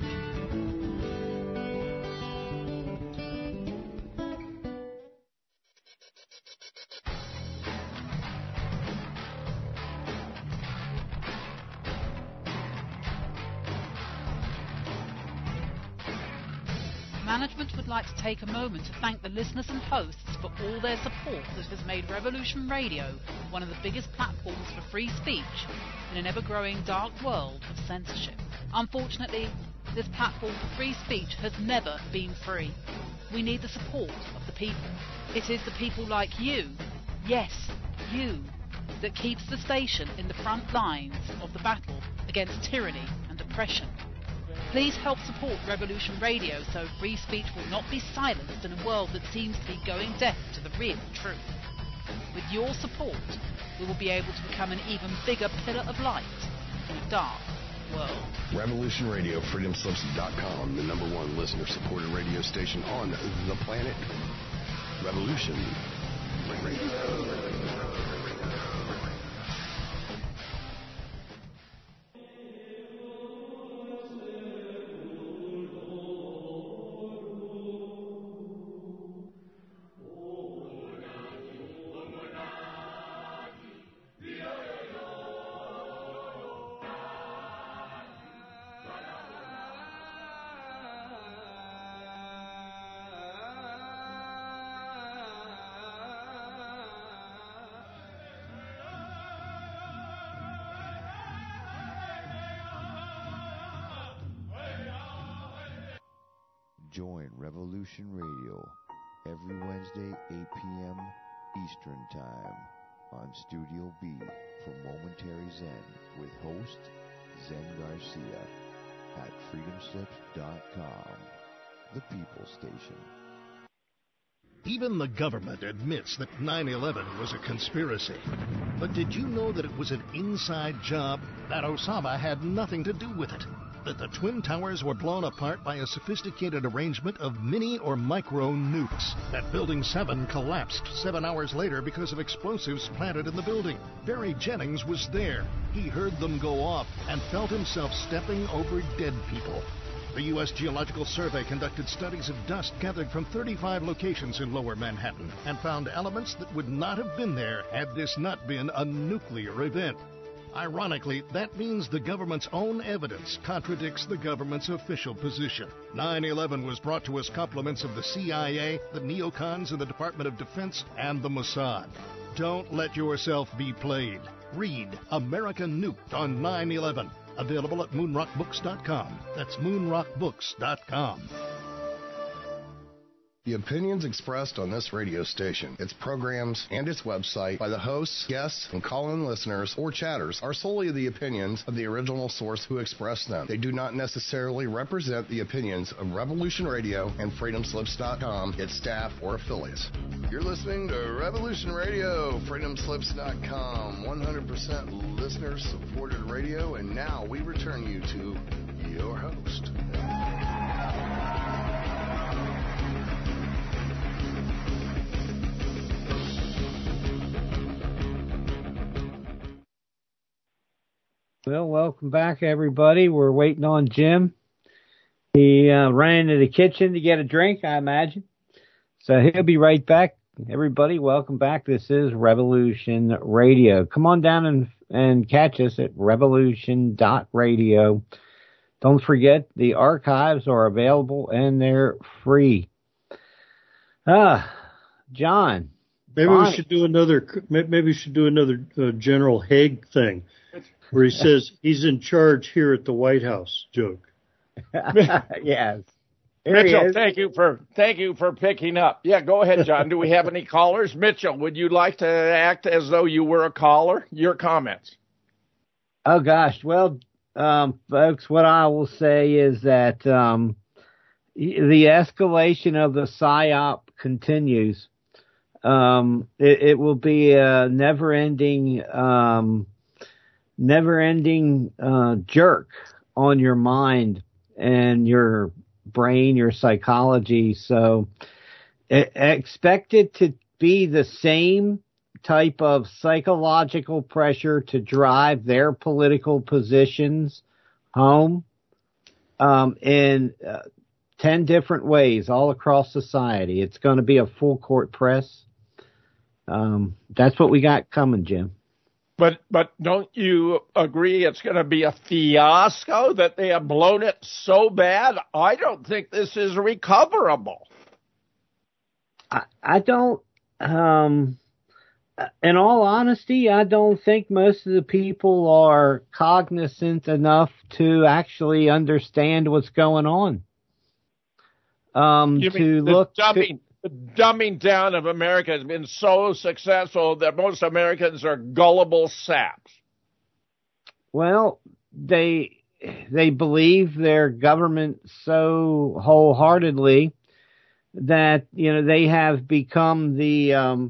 Management would like to take a moment to thank the listeners and hosts for all their support that has made Revolution Radio one of the biggest platforms for free speech in an ever-growing dark world of censorship. Unfortunately, this platform for free speech has never been free. We need the support of the people. It is the people like you, yes, you, that keeps the station in the front lines of the battle against tyranny and oppression. Please help support Revolution Radio so free speech will not be silenced in a world that seems to be going deaf to the real truth. With your support, we will be able to become an even bigger pillar of light in a dark world. Revolution Radio, freedomslips.com, the #1 listener-supported radio station on the planet. Revolution Radio. Join Revolution Radio every Wednesday, 8 p.m. Eastern Time on Studio B for Momentary Zen with host Zen Garcia. at freedomslips.com. The People Station. Even the government admits that 9/11 was a conspiracy. But did you know that it was an inside job? That Osama had nothing to do with it? That the Twin Towers were blown apart by a sophisticated arrangement of mini or micro nukes? That Building 7 collapsed 7 hours later because of explosives planted in the building? Barry Jennings was there. He heard them go off and felt himself stepping over dead people. The U.S. Geological Survey conducted studies of dust gathered from 35 locations in Lower Manhattan and found elements that would not have been there had this not been a nuclear event. Ironically, that means the government's own evidence contradicts the government's official position. 9/11 was brought to us compliments of the CIA, the neocons in the Department of Defense, and the Mossad. Don't let yourself be played. Read America Nuked on 9/11. Available at moonrockbooks.com. That's moonrockbooks.com. The opinions expressed on this radio station, its programs, and its website by the hosts, guests, and call-in listeners or chatters are solely the opinions of the original source who expressed them. They do not necessarily represent the opinions of Revolution Radio and freedomslips.com, its staff, or affiliates. You're listening to Revolution Radio, freedomslips.com, 100% listener-supported radio, and now we return you to your host. Well, welcome back, everybody. We're waiting on Jim. He ran into the kitchen to get a drink, I imagine. So he'll be right back. Everybody, welcome back. This is Revolution Radio. Come on down and catch us at revolution.radio. Don't forget, the archives are available and they're free. John. Maybe we should do another General Haig thing, where he says he's in charge here at the White House joke. Yes. Mitchell, thank you for picking up. Yeah, go ahead, John. Do we have any callers? Mitchell, would you like to act as though you were a caller? Your comments. Oh, gosh. Well, folks, what I will say is that the escalation of the PSYOP continues. It will be a never-ending jerk on your mind and your brain, your psychology. So expect it to be the same type of psychological pressure to drive their political positions home in 10 different ways all across society. It's going to be a full court press. That's what we got coming, Jim. But don't you agree it's going to be a fiasco, that they have blown it so bad? I don't think this is recoverable. I don't, in all honesty, I don't think most of the people are cognizant enough to actually understand what's going on. The dumbing down of America has been so successful that most Americans are gullible saps. Well, they believe their government so wholeheartedly that, they have become they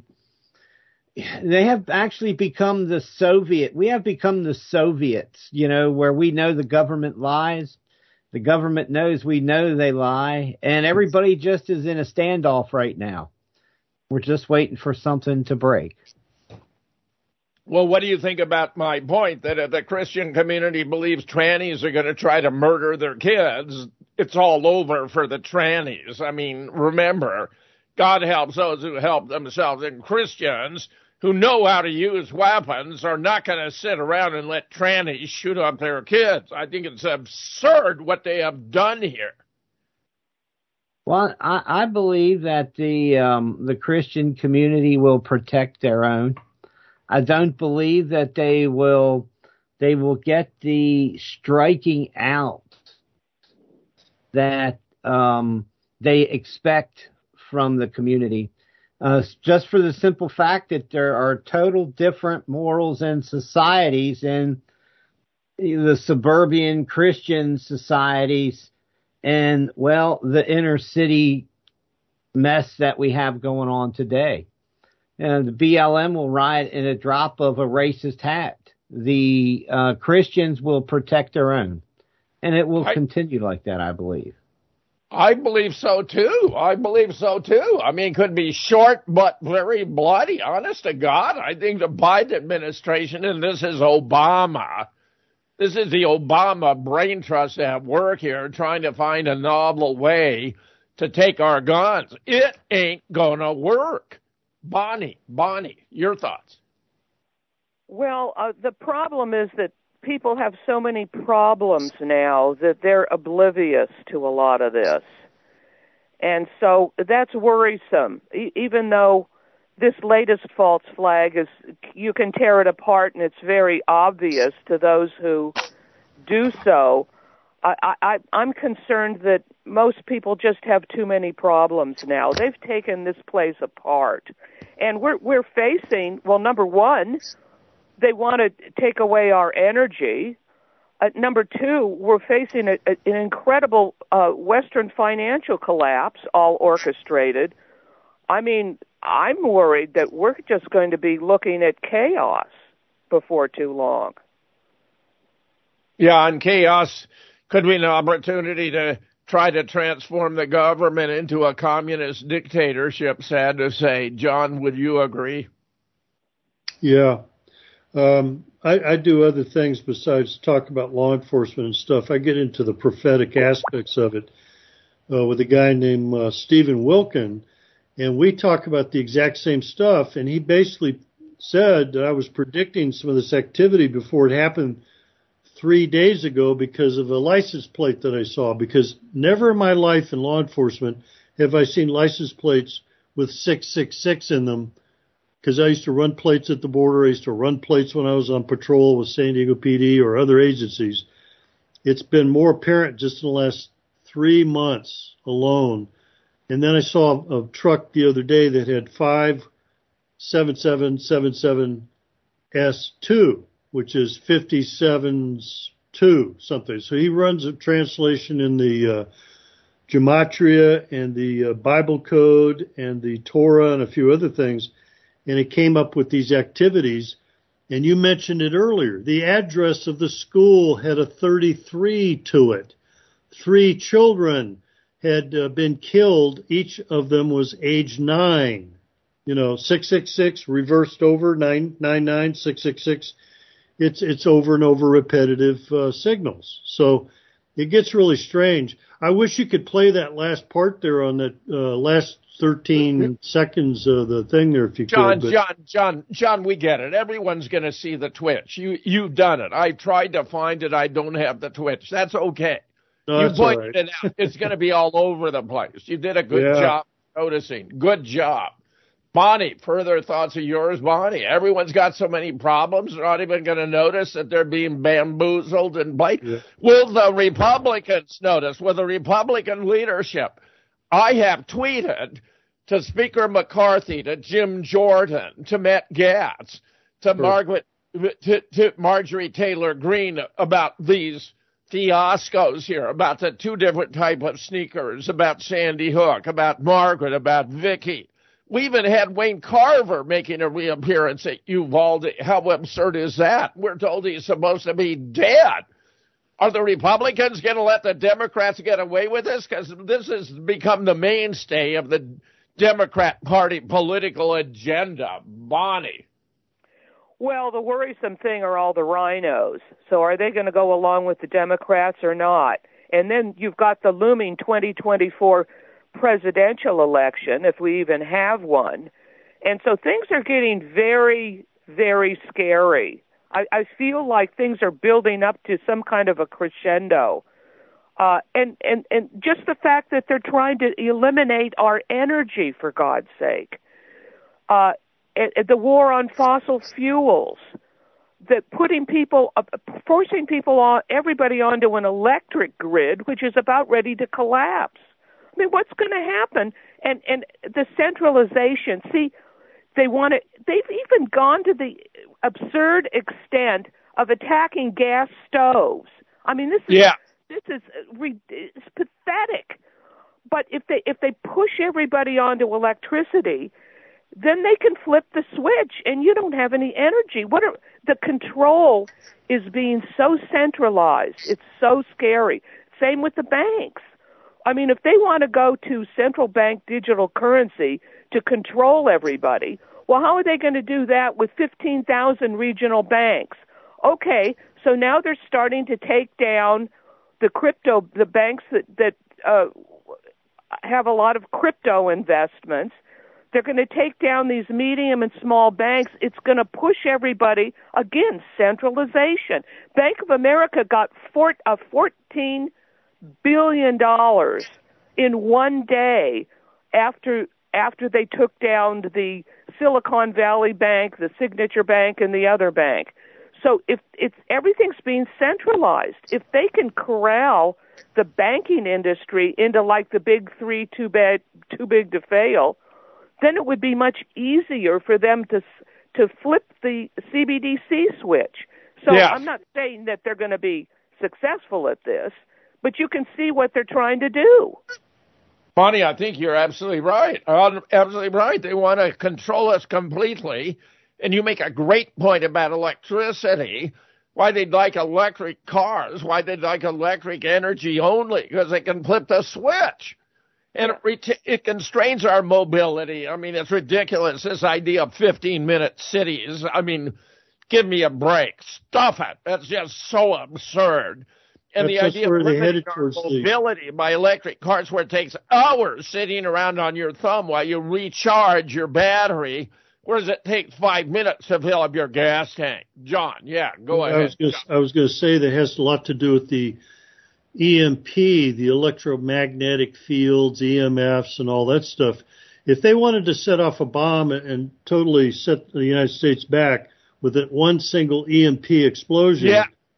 have actually become the Soviet. We have become the Soviets, where we know the government lies. The government knows we know they lie, and everybody just is in a standoff right now. We're just waiting for something to break. Well, what do you think about my point that if the Christian community believes trannies are going to try to murder their kids, it's all over for the trannies? I mean, remember, God helps those who help themselves, and Christians who know how to use weapons are not going to sit around and let trannies shoot up their kids. I think it's absurd what they have done here. Well, I believe that the Christian community will protect their own. I don't believe that they will get the striking out that they expect from the community. Just for the simple fact that there are total different morals and societies in the suburban Christian societies and, well, the inner city mess that we have going on today. And the BLM will riot in a drop of a racist hat. The Christians will protect their own. And it will continue like that, I believe. I believe so, too. I mean, it could be short but very bloody. Honest to God, I think the Biden administration, and this is Obama, this is the Obama brain trust at work here, trying to find a novel way to take our guns. It ain't going to work. Bonnie, your thoughts? Well, the problem is that people have so many problems now that they're oblivious to a lot of this. And so that's worrisome, even though this latest false flag is, you can tear it apart and it's very obvious to those who do so. I'm concerned that most people just have too many problems now. They've taken this place apart. And we're facing, well, number one, they want to take away our energy. Number two, we're facing an incredible Western financial collapse, all orchestrated. I mean, I'm worried that we're just going to be looking at chaos before too long. Yeah, and chaos could be an opportunity to try to transform the government into a communist dictatorship, sad to say. John, would you agree? Yeah. I do other things besides talk about law enforcement and stuff. I get into the prophetic aspects of it with a guy named Stephen Wilkin, and we talk about the exact same stuff, and he basically said that I was predicting some of this activity before it happened 3 days ago because of a license plate that I saw, because never in my life in law enforcement have I seen license plates with 666 in them, because I used to run plates at the border. I used to run plates when I was on patrol with San Diego PD or other agencies. It's been more apparent just in the last 3 months alone. And then I saw a truck the other day that had 57777S2, which is 57's 2 something. So he runs a translation in the Gematria and the Bible code and the Torah and a few other things. And it came up with these activities. And you mentioned it earlier. The address of the school had a 33 to it. 3 children had been killed. Each of them was age 9. 666 reversed over, 999, 666. It's over and over repetitive signals. So it gets really strange. I wish you could play that last part there on that last 13 seconds of the thing there if you could. John, we get it. Everyone's going to see the Twitch. You've done it. I tried to find it. I don't have the Twitch. That's okay. No, you that's pointed all it out. It's going to be all over the place. You did a good job noticing. Good job. Bonnie, further thoughts of yours, Bonnie? Everyone's got so many problems, they're not even going to notice that they're being bamboozled and bite. Yeah. Will the Republicans notice? Will the Republican leadership? I have tweeted to Speaker McCarthy, to Jim Jordan, to Matt Gaetz, to Marjorie Taylor Greene about these fiascos here, about the 2 different type of sneakers, about Sandy Hook, about Margaret, about Vicky. We even had Wayne Carver making a reappearance at Uvalde. How absurd is that? We're told he's supposed to be dead. Are the Republicans going to let the Democrats get away with this? Because this has become the mainstay of the Democrat Party political agenda. Bonnie. Well, the worrisome thing are all the rhinos. So are they going to go along with the Democrats or not? And then you've got the looming 2024 presidential election, if we even have one. And so things are getting very, very scary. I feel like things are building up to some kind of a crescendo. And just the fact that they're trying to eliminate our energy, for God's sake. The war on fossil fuels, that forcing people everybody onto an electric grid, which is about ready to collapse. I mean, what's going to happen? And the centralization. See, they've even gone to the absurd extent of attacking gas stoves. I mean, this is it's pathetic. But if they push everybody onto electricity, then they can flip the switch, and you don't have any energy. The control is being so centralized. It's so scary. Same with the banks. I mean, if they want to go to central bank digital currency to control everybody, well, how are they going to do that with 15,000 regional banks? Okay, so now they're starting to take down the banks that have a lot of crypto investments. They're going to take down these medium and small banks. It's going to push everybody, again, centralization. Bank of America got $14 billion in one day after they took down the Silicon Valley Bank, the Signature Bank, and the other bank. So if everything's being centralized, if they can corral the banking industry into like the big three, too big to fail, then it would be much easier for them to flip the CBDC switch. So I'm not saying that they're going to be successful at this, but you can see what they're trying to do. Bonnie, I think you're absolutely right. Absolutely right. They want to control us completely. And you make a great point about electricity, why they'd like electric cars, why they'd like electric energy only, because they can flip the switch. And it constrains our mobility. I mean, it's ridiculous, this idea of 15-minute cities. I mean, give me a break. Stuff it. That's just so absurd. And the idea of limiting our mobility by electric cars where it takes hours sitting around on your thumb while you recharge your battery, whereas it takes 5 minutes to fill up your gas tank. John, go ahead. I was going to say that has a lot to do with the EMP, the electromagnetic fields, EMFs, and all that stuff. If they wanted to set off a bomb and totally set the United States back with one single EMP explosion,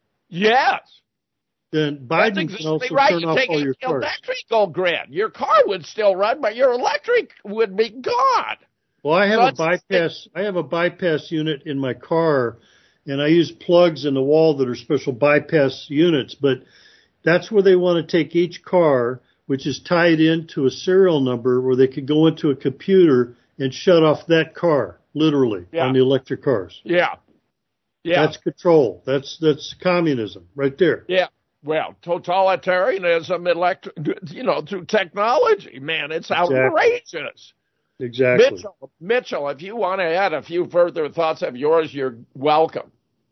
then Biden can also turn off all your cars. Electrical grid. Your car would still run, but your electric would be gone. Well, I have a bypass unit in my car, and I use plugs in the wall that are special bypass units. But that's where they want to take each car, which is tied into a serial number, where they could go into a computer and shut off that car, literally, on the electric cars. Yeah. That's control. That's communism right there. Yeah. Well, totalitarianism, through technology, man, it's outrageous. Exactly. Mitchell, if you want to add a few further thoughts of yours, you're welcome.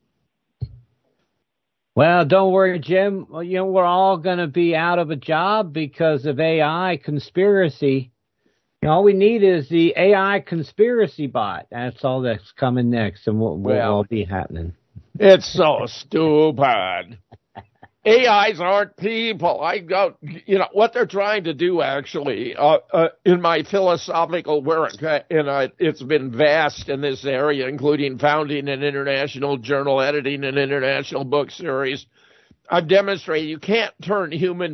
Well, don't worry, Jim. Well, we're all going to be out of a job because of AI conspiracy. All we need is the AI conspiracy bot. That's all that's coming next, and will all be happening. It's so stupid. AIs aren't people. What they're trying to do, actually, in my philosophical work, and it's been vast in this area, including founding an international journal, editing an international book series. I've demonstrated you can't turn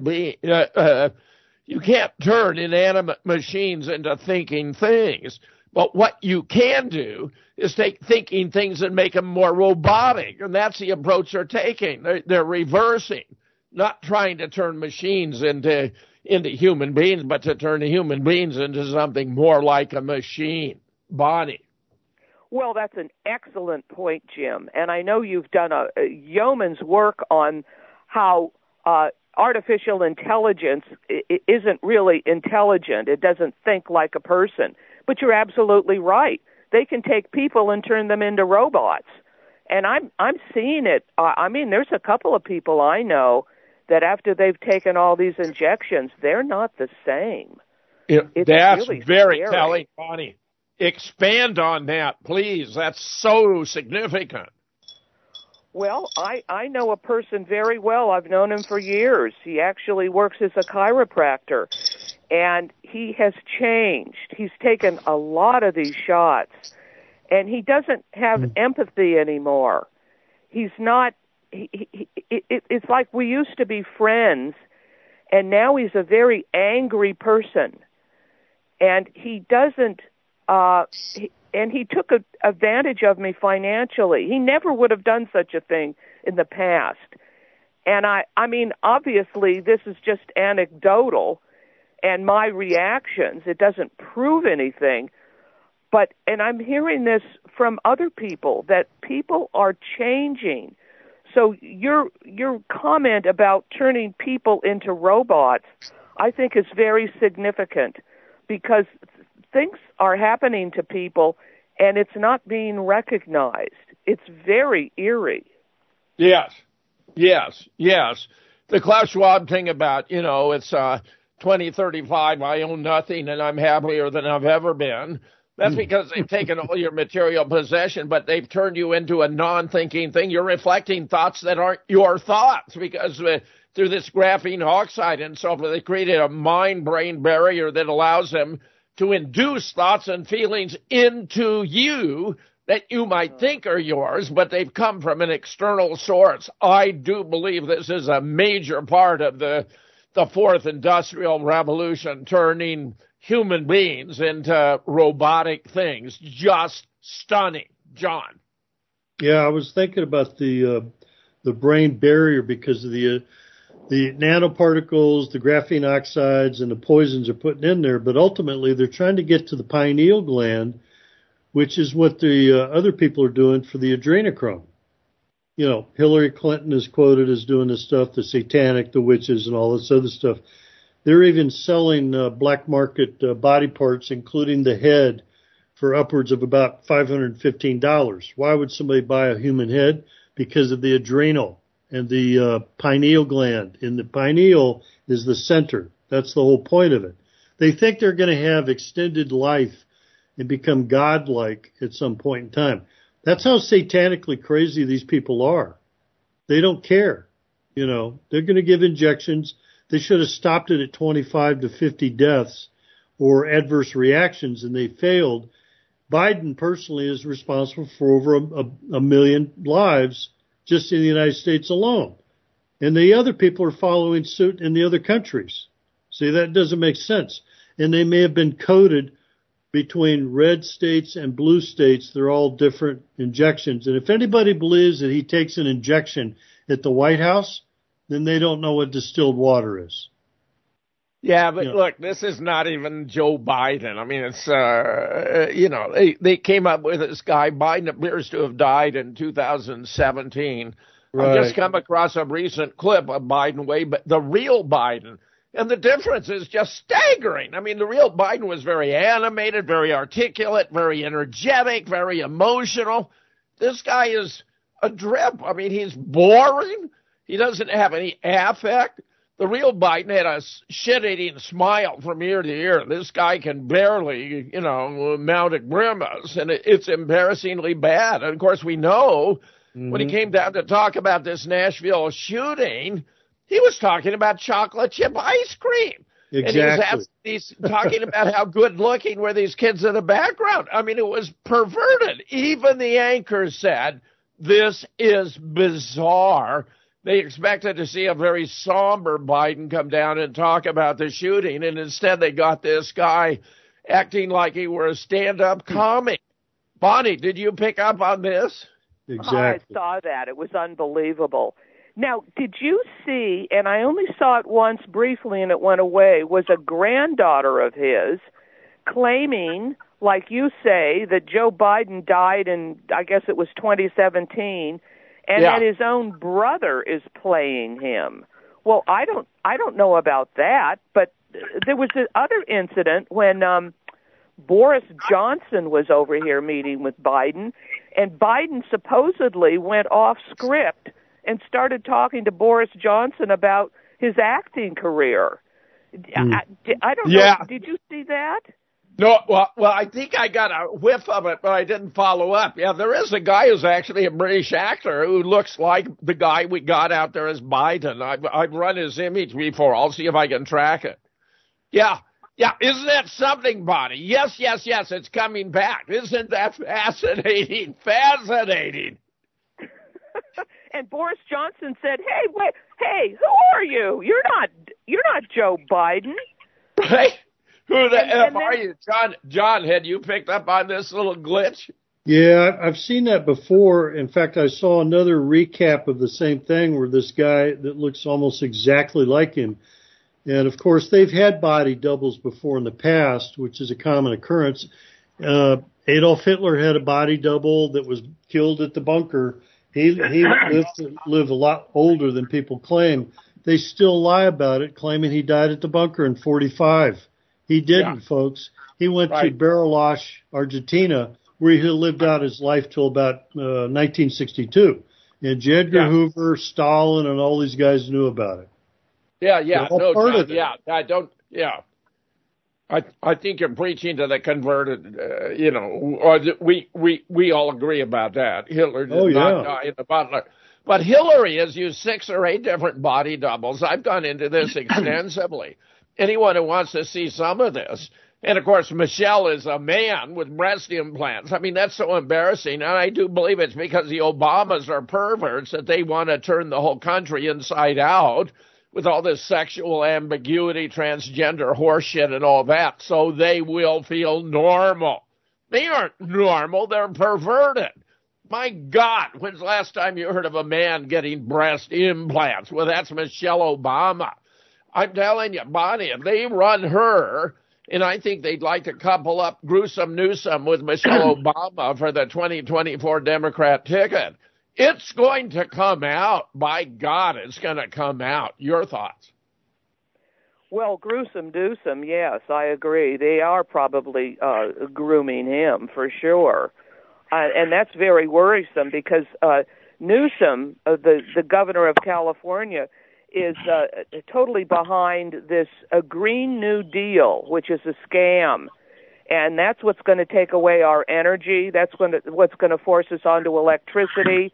you can't turn inanimate machines into thinking things. But what you can do is take thinking things and make them more robotic. And that's the approach they're taking. They're reversing, not trying to turn machines into human beings, but to turn human beings into something more like a machine. Bonnie. Well, that's an excellent point, Jim. And I know you've done a yeoman's work on how artificial intelligence isn't really intelligent. It doesn't think like a person. But you're absolutely right. They can take people and turn them into robots. And I'm seeing it. There's a couple of people I know that after they've taken all these injections, they're not the same. That's really very scary. telling, Bonnie. Expand on that, please. That's so significant. Well, I know a person very well. I've known him for years. He actually works as a chiropractor. And he has changed. He's taken a lot of these shots, and he doesn't have empathy anymore. He's not. It's like we used to be friends, and now he's a very angry person. And he doesn't. he took advantage of me financially. He never would have done such a thing in the past. And I mean, obviously, this is just anecdotal, and my reactions. It doesn't prove anything. And I'm hearing this from other people, that people are changing. So your comment about turning people into robots, I think, is very significant, because things are happening to people and it's not being recognized. It's very eerie. Yes. The Klaus Schwab thing about, it's 2035, I own nothing and I'm happier than I've ever been. That's because they've taken all your material possession, but they've turned you into a non-thinking thing. You're reflecting thoughts that aren't your thoughts, because through this graphene oxide and so forth, they created a mind-brain barrier that allows them to induce thoughts and feelings into you that you might think are yours, but they've come from an external source. I do believe this is a major part of the fourth industrial revolution, turning human beings into robotic things. Just stunning. John. Yeah, I was thinking about the brain barrier, because of the nanoparticles, the graphene oxides, and the poisons are putting in there. But ultimately, they're trying to get to the pineal gland, which is what the other people are doing for the adrenochrome. Hillary Clinton is quoted as doing this stuff, the satanic, the witches, and all this other stuff. They're even selling black market body parts, including the head, for upwards of about $515. Why would somebody buy a human head? Because of the adrenal and the pineal gland. And the pineal is the center. That's the whole point of it. They think they're going to have extended life and become godlike at some point in time. That's how satanically crazy these people are. They don't care. They're going to give injections. They should have stopped it at 25 to 50 deaths or adverse reactions, and they failed. Biden personally is responsible for over a million lives just in the United States alone. And the other people are following suit in the other countries. See, that doesn't make sense. And they may have been coded between red states and blue states. They're all different injections. And if anybody believes that he takes an injection at the White House, then they don't know what distilled water is. Yeah, but look, this is not even Joe Biden. I mean, it's, they came up with this guy. Biden appears to have died in 2017. Right. I've just come across a recent clip of Biden but the real Biden. And the difference is just staggering. I mean, the real Biden was very animated, very articulate, very energetic, very emotional. This guy is a drip. I mean, he's boring. He doesn't have any affect. The real Biden had a shit-eating smile from ear to ear. This guy can barely, mount a grimace, and it's embarrassingly bad. And, of course, we know when he came down to talk about this Nashville shooting, he was talking about chocolate chip ice cream. Exactly. And he's talking about how good-looking were these kids in the background. I mean, it was perverted. Even the anchor said, this is bizarre. They expected to see a very somber Biden come down and talk about the shooting, and instead they got this guy acting like he were a stand-up comic. Bonnie, did you pick up on this? Exactly. I saw that. It was unbelievable. Now, did you see, and I only saw it once briefly and it went away, was a granddaughter of his claiming, like you say, that Joe Biden died in, I guess it was 2017, and that his own brother is playing him. Well, I don't know about that, but there was this other incident when Boris Johnson was over here meeting with Biden, and Biden supposedly went off script and started talking to Boris Johnson about his acting career. I don't know. Did you see that? No, well, I think I got a whiff of it, but I didn't follow up. Yeah, there is a guy who's actually a British actor who looks like the guy we got out there as Biden. I've run his image before. I'll see if I can track it. Yeah. Isn't that something, Bonnie? Yes, it's coming back. Isn't that fascinating? Fascinating. And Boris Johnson said, "Hey, who are you? You're not Joe Biden." Right? Who the F are you? John, had you picked up on this little glitch? Yeah, I've seen that before. In fact, I saw another recap of the same thing where this guy that looks almost exactly like him. And of course, they've had body doubles before in the past, which is a common occurrence. Adolf Hitler had a body double that was killed at the bunker. He lived a lot older than people claim. They still lie about it, claiming he died at the bunker in 1945. He didn't, folks. He went to Bariloche, Argentina, where he lived out his life till about 1962. And J. Edgar Hoover, Stalin, and all these guys knew about it. I think you're preaching to the converted, we all agree about that. Hitler did not die in the butler. But Hillary has used 6 or 8 different body doubles. I've gone into this extensively. Anyone who wants to see some of this. And, of course, Michelle is a man with breast implants. I mean, that's so embarrassing. And I do believe it's because the Obamas are perverts that they want to turn the whole country inside out with all this sexual ambiguity, transgender horseshit and all that, so they will feel normal. They aren't normal. They're perverted. My God, when's the last time you heard of a man getting breast implants? Well, that's Michelle Obama. I'm telling you, Bonnie, if they run her, and I think they'd like to couple up Gruesome Newsom with Michelle Obama for the 2024 Democrat ticket, it's going to come out. By God, it's going to come out. Your thoughts? Well, Gruesome Newsom, yes, I agree. They are probably grooming him for sure. And that's very worrisome because Newsom, the governor of California, is totally behind this Green New Deal, which is a scam. And that's what's going to take away our energy. That's what's going to force us onto electricity.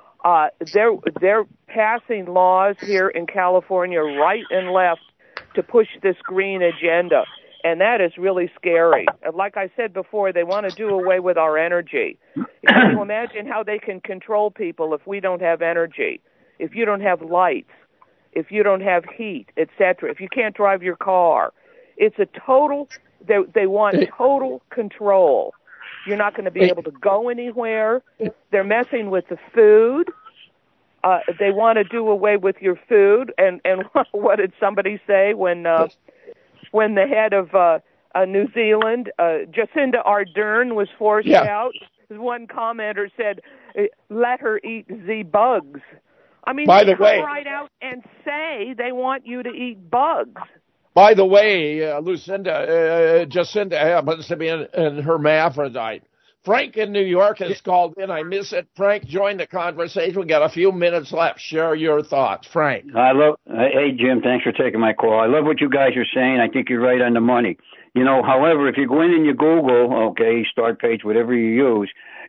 They're passing laws here in California right and left to push this green agenda. And that is really scary. Like I said before, they want to do away with our energy. Can you imagine how they can control people if we don't have energy, if you don't have lights, if you don't have heat, etc., if you can't drive your car? It's a total, they want total control. You're not going to be able to go anywhere. They're messing with the food. They want to do away with your food. And what did somebody say when the head of New Zealand, Jacinda Ardern, was forced out? One commenter said, "Let her eat the bugs." I mean, they come right out and say they want you to eat bugs. By the way, Jacinda happens to be an hermaphrodite. Frank in New York has called in. I miss it. Frank, join the conversation. We got a few minutes left. Share your thoughts, Frank. Hey, Jim, thanks for taking my call. I love what you guys are saying. I think you're right on the money. However, if you go in and you Google, start page, whatever you use,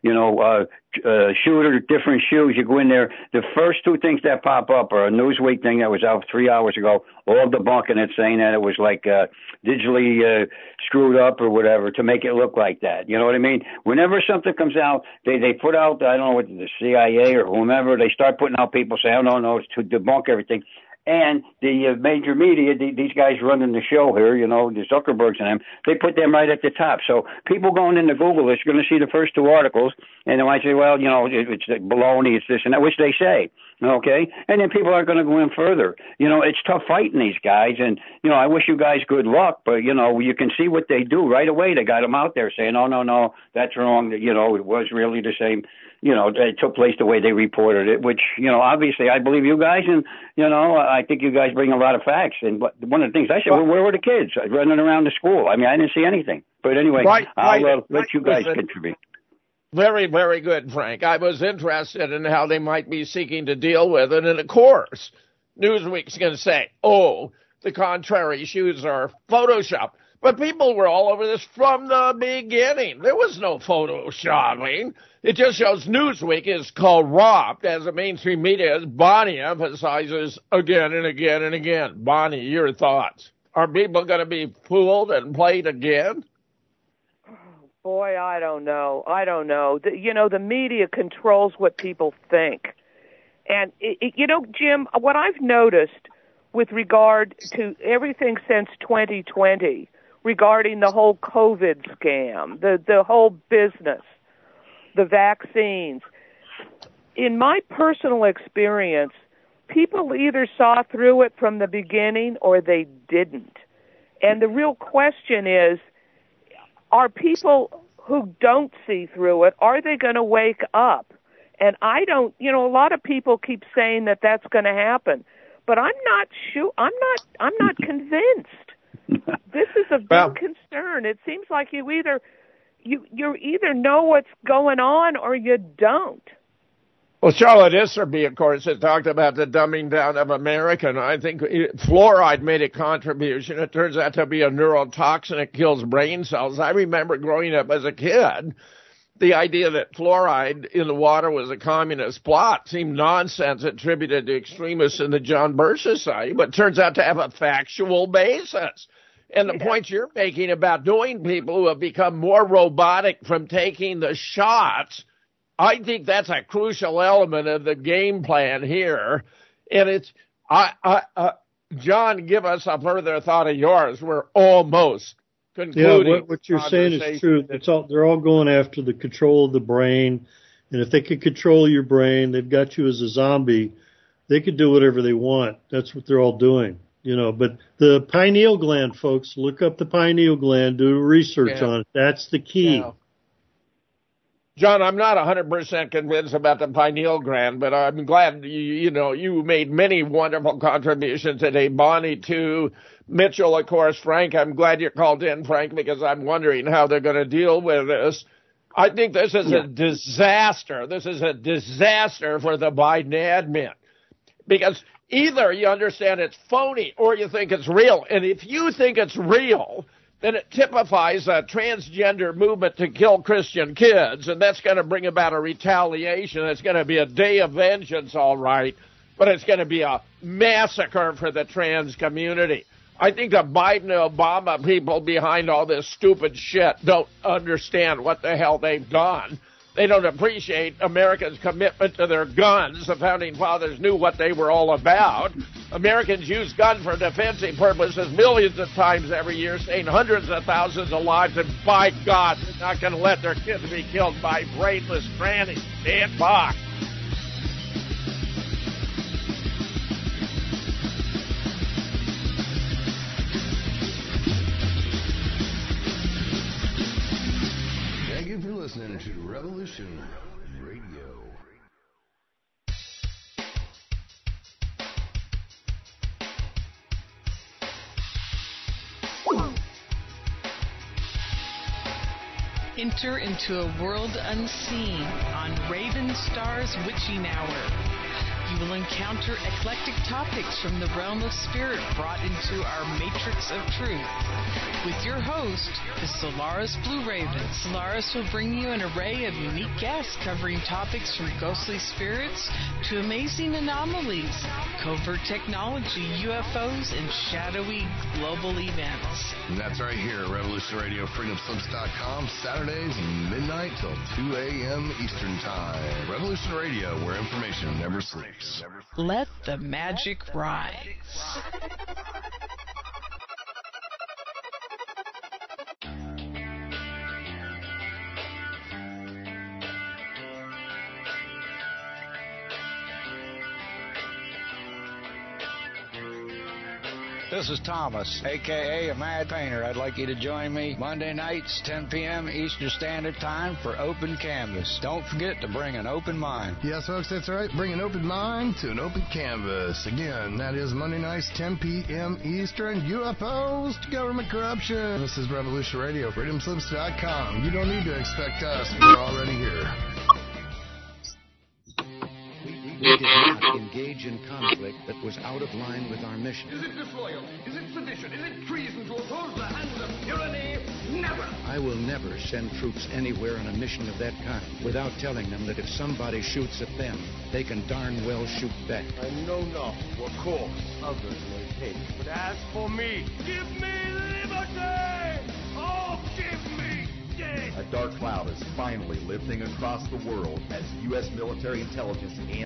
shooter, different shoes, you go in there, the first 2 things that pop up are a Newsweek thing that was out 3 hours ago, all debunking it, saying that it was like digitally screwed up or whatever to make it look like that. You know what I mean? Whenever something comes out, they put out, I don't know what, the CIA or whomever, they start putting out people saying, oh, no, it's to debunk everything. And the major media, these guys running the show here, the Zuckerbergs and them, they put them right at the top. So people going into Google are going to see the first 2 articles, and they might say, well, it's baloney, it's this and that, which they say, okay? And then people aren't going to go in further. It's tough fighting these guys, and, I wish you guys good luck, but, you can see what they do right away. They got them out there saying, oh, no, that's wrong, it was really the same. It took place the way they reported it, which, obviously I believe you guys, and, I think you guys bring a lot of facts. And one of the things I said, well, where were the kids running around the school? I mean, I didn't see anything. But anyway, I'll let you guys contribute. Very, very good, Frank. I was interested in how they might be seeking to deal with it. And, of course, Newsweek's going to say, the contrary shoes are Photoshop. But people were all over this from the beginning. There was no Photoshopping. It just shows Newsweek is corrupt, as the mainstream media, as Bonnie emphasizes again and again and again. Bonnie, your thoughts. Are people going to be fooled and played again? Boy, I don't know. The media controls what people think. And, Jim, what I've noticed with regard to everything since 2020, regarding the whole COVID scam, the whole business, the vaccines. In my personal experience, people either saw through it from the beginning or they didn't. And the real question is, are people who don't see through it, are they going to wake up? And I don't, a lot of people keep saying that that's going to happen, but I'm not sure. I'm not convinced. This is a big concern. It seems like you either know what's going on or you don't. Well, Charlotte Iserby, of course, has talked about the dumbing down of America, and I think fluoride made a contribution. It turns out to be a neurotoxin. It kills brain cells. I remember growing up as a kid, the idea that fluoride in the water was a communist plot seemed nonsense attributed to extremists in the John Birch Society, but turns out to have a factual basis. And the point you're making about doing people who have become more robotic from taking the shots, I think that's a crucial element of the game plan here. And it's, John, give us a further thought of yours. We're almost concluding. Yeah, what you're saying is true. They're all going after the control of the brain. And if they could control your brain, they've got you as a zombie. They could do whatever they want. That's what they're all doing. But the pineal gland, folks, look up the pineal gland, do research on it. That's the key. Yeah. John, I'm not 100% convinced about the pineal gland, but I'm glad you made many wonderful contributions today. Bonnie, too. Mitchell, of course. Frank, I'm glad you called in, Frank, because I'm wondering how they're going to deal with this. I think this is a disaster. This is a disaster for the Biden admin, because either you understand it's phony or you think it's real. And if you think it's real, then it typifies a transgender movement to kill Christian kids, and that's going to bring about a retaliation. It's going to be a day of vengeance, all right, but it's going to be a massacre for the trans community. I think the Biden and Obama people behind all this stupid shit don't understand what the hell they've done. They don't appreciate Americans' commitment to their guns. The Founding Fathers knew what they were all about. Americans use guns for defensive purposes millions of times every year, saving hundreds of thousands of lives, and by God, they're not going to let their kids be killed by brainless trannies. Stand by. Thank you for listening to Revolution Radio. Enter into a world unseen on Raven Star's Witching Hour. You will encounter eclectic topics from the realm of spirit brought into our matrix of truth. With your host, the Solaris Blue Raven. Solaris will bring you an array of unique guests covering topics from ghostly spirits to amazing anomalies, covert technology, UFOs, and shadowy global events. And that's right here at Revolution Radio, freedomslips.com, Saturdays, midnight till 2 a.m. Eastern Time. Revolution Radio, where information never sleeps. Let the magic rise. This is Thomas, a.k.a. a Mad Painter. I'd like you to join me Monday nights, 10 p.m. Eastern Standard Time for Open Canvas. Don't forget to bring an open mind. Yes, folks, that's right. Bring an open mind to an open canvas. Again, that is Monday nights, 10 p.m. Eastern. UFOs to government corruption. This is Revolution Radio, freedomslips.com. You don't need to expect us. We're already here. We did not engage in conflict that was out of line with our mission. Is it disloyal? Is it sedition? Is it treason to oppose the hands of tyranny? Never! I will never send troops anywhere on a mission of that kind without telling them that if somebody shoots at them, they can darn well shoot back. I know not what course others may take, but as for me, give me liberty! Oh, give me death! A dark cloud is finally lifting across the world as U.S. military intelligence and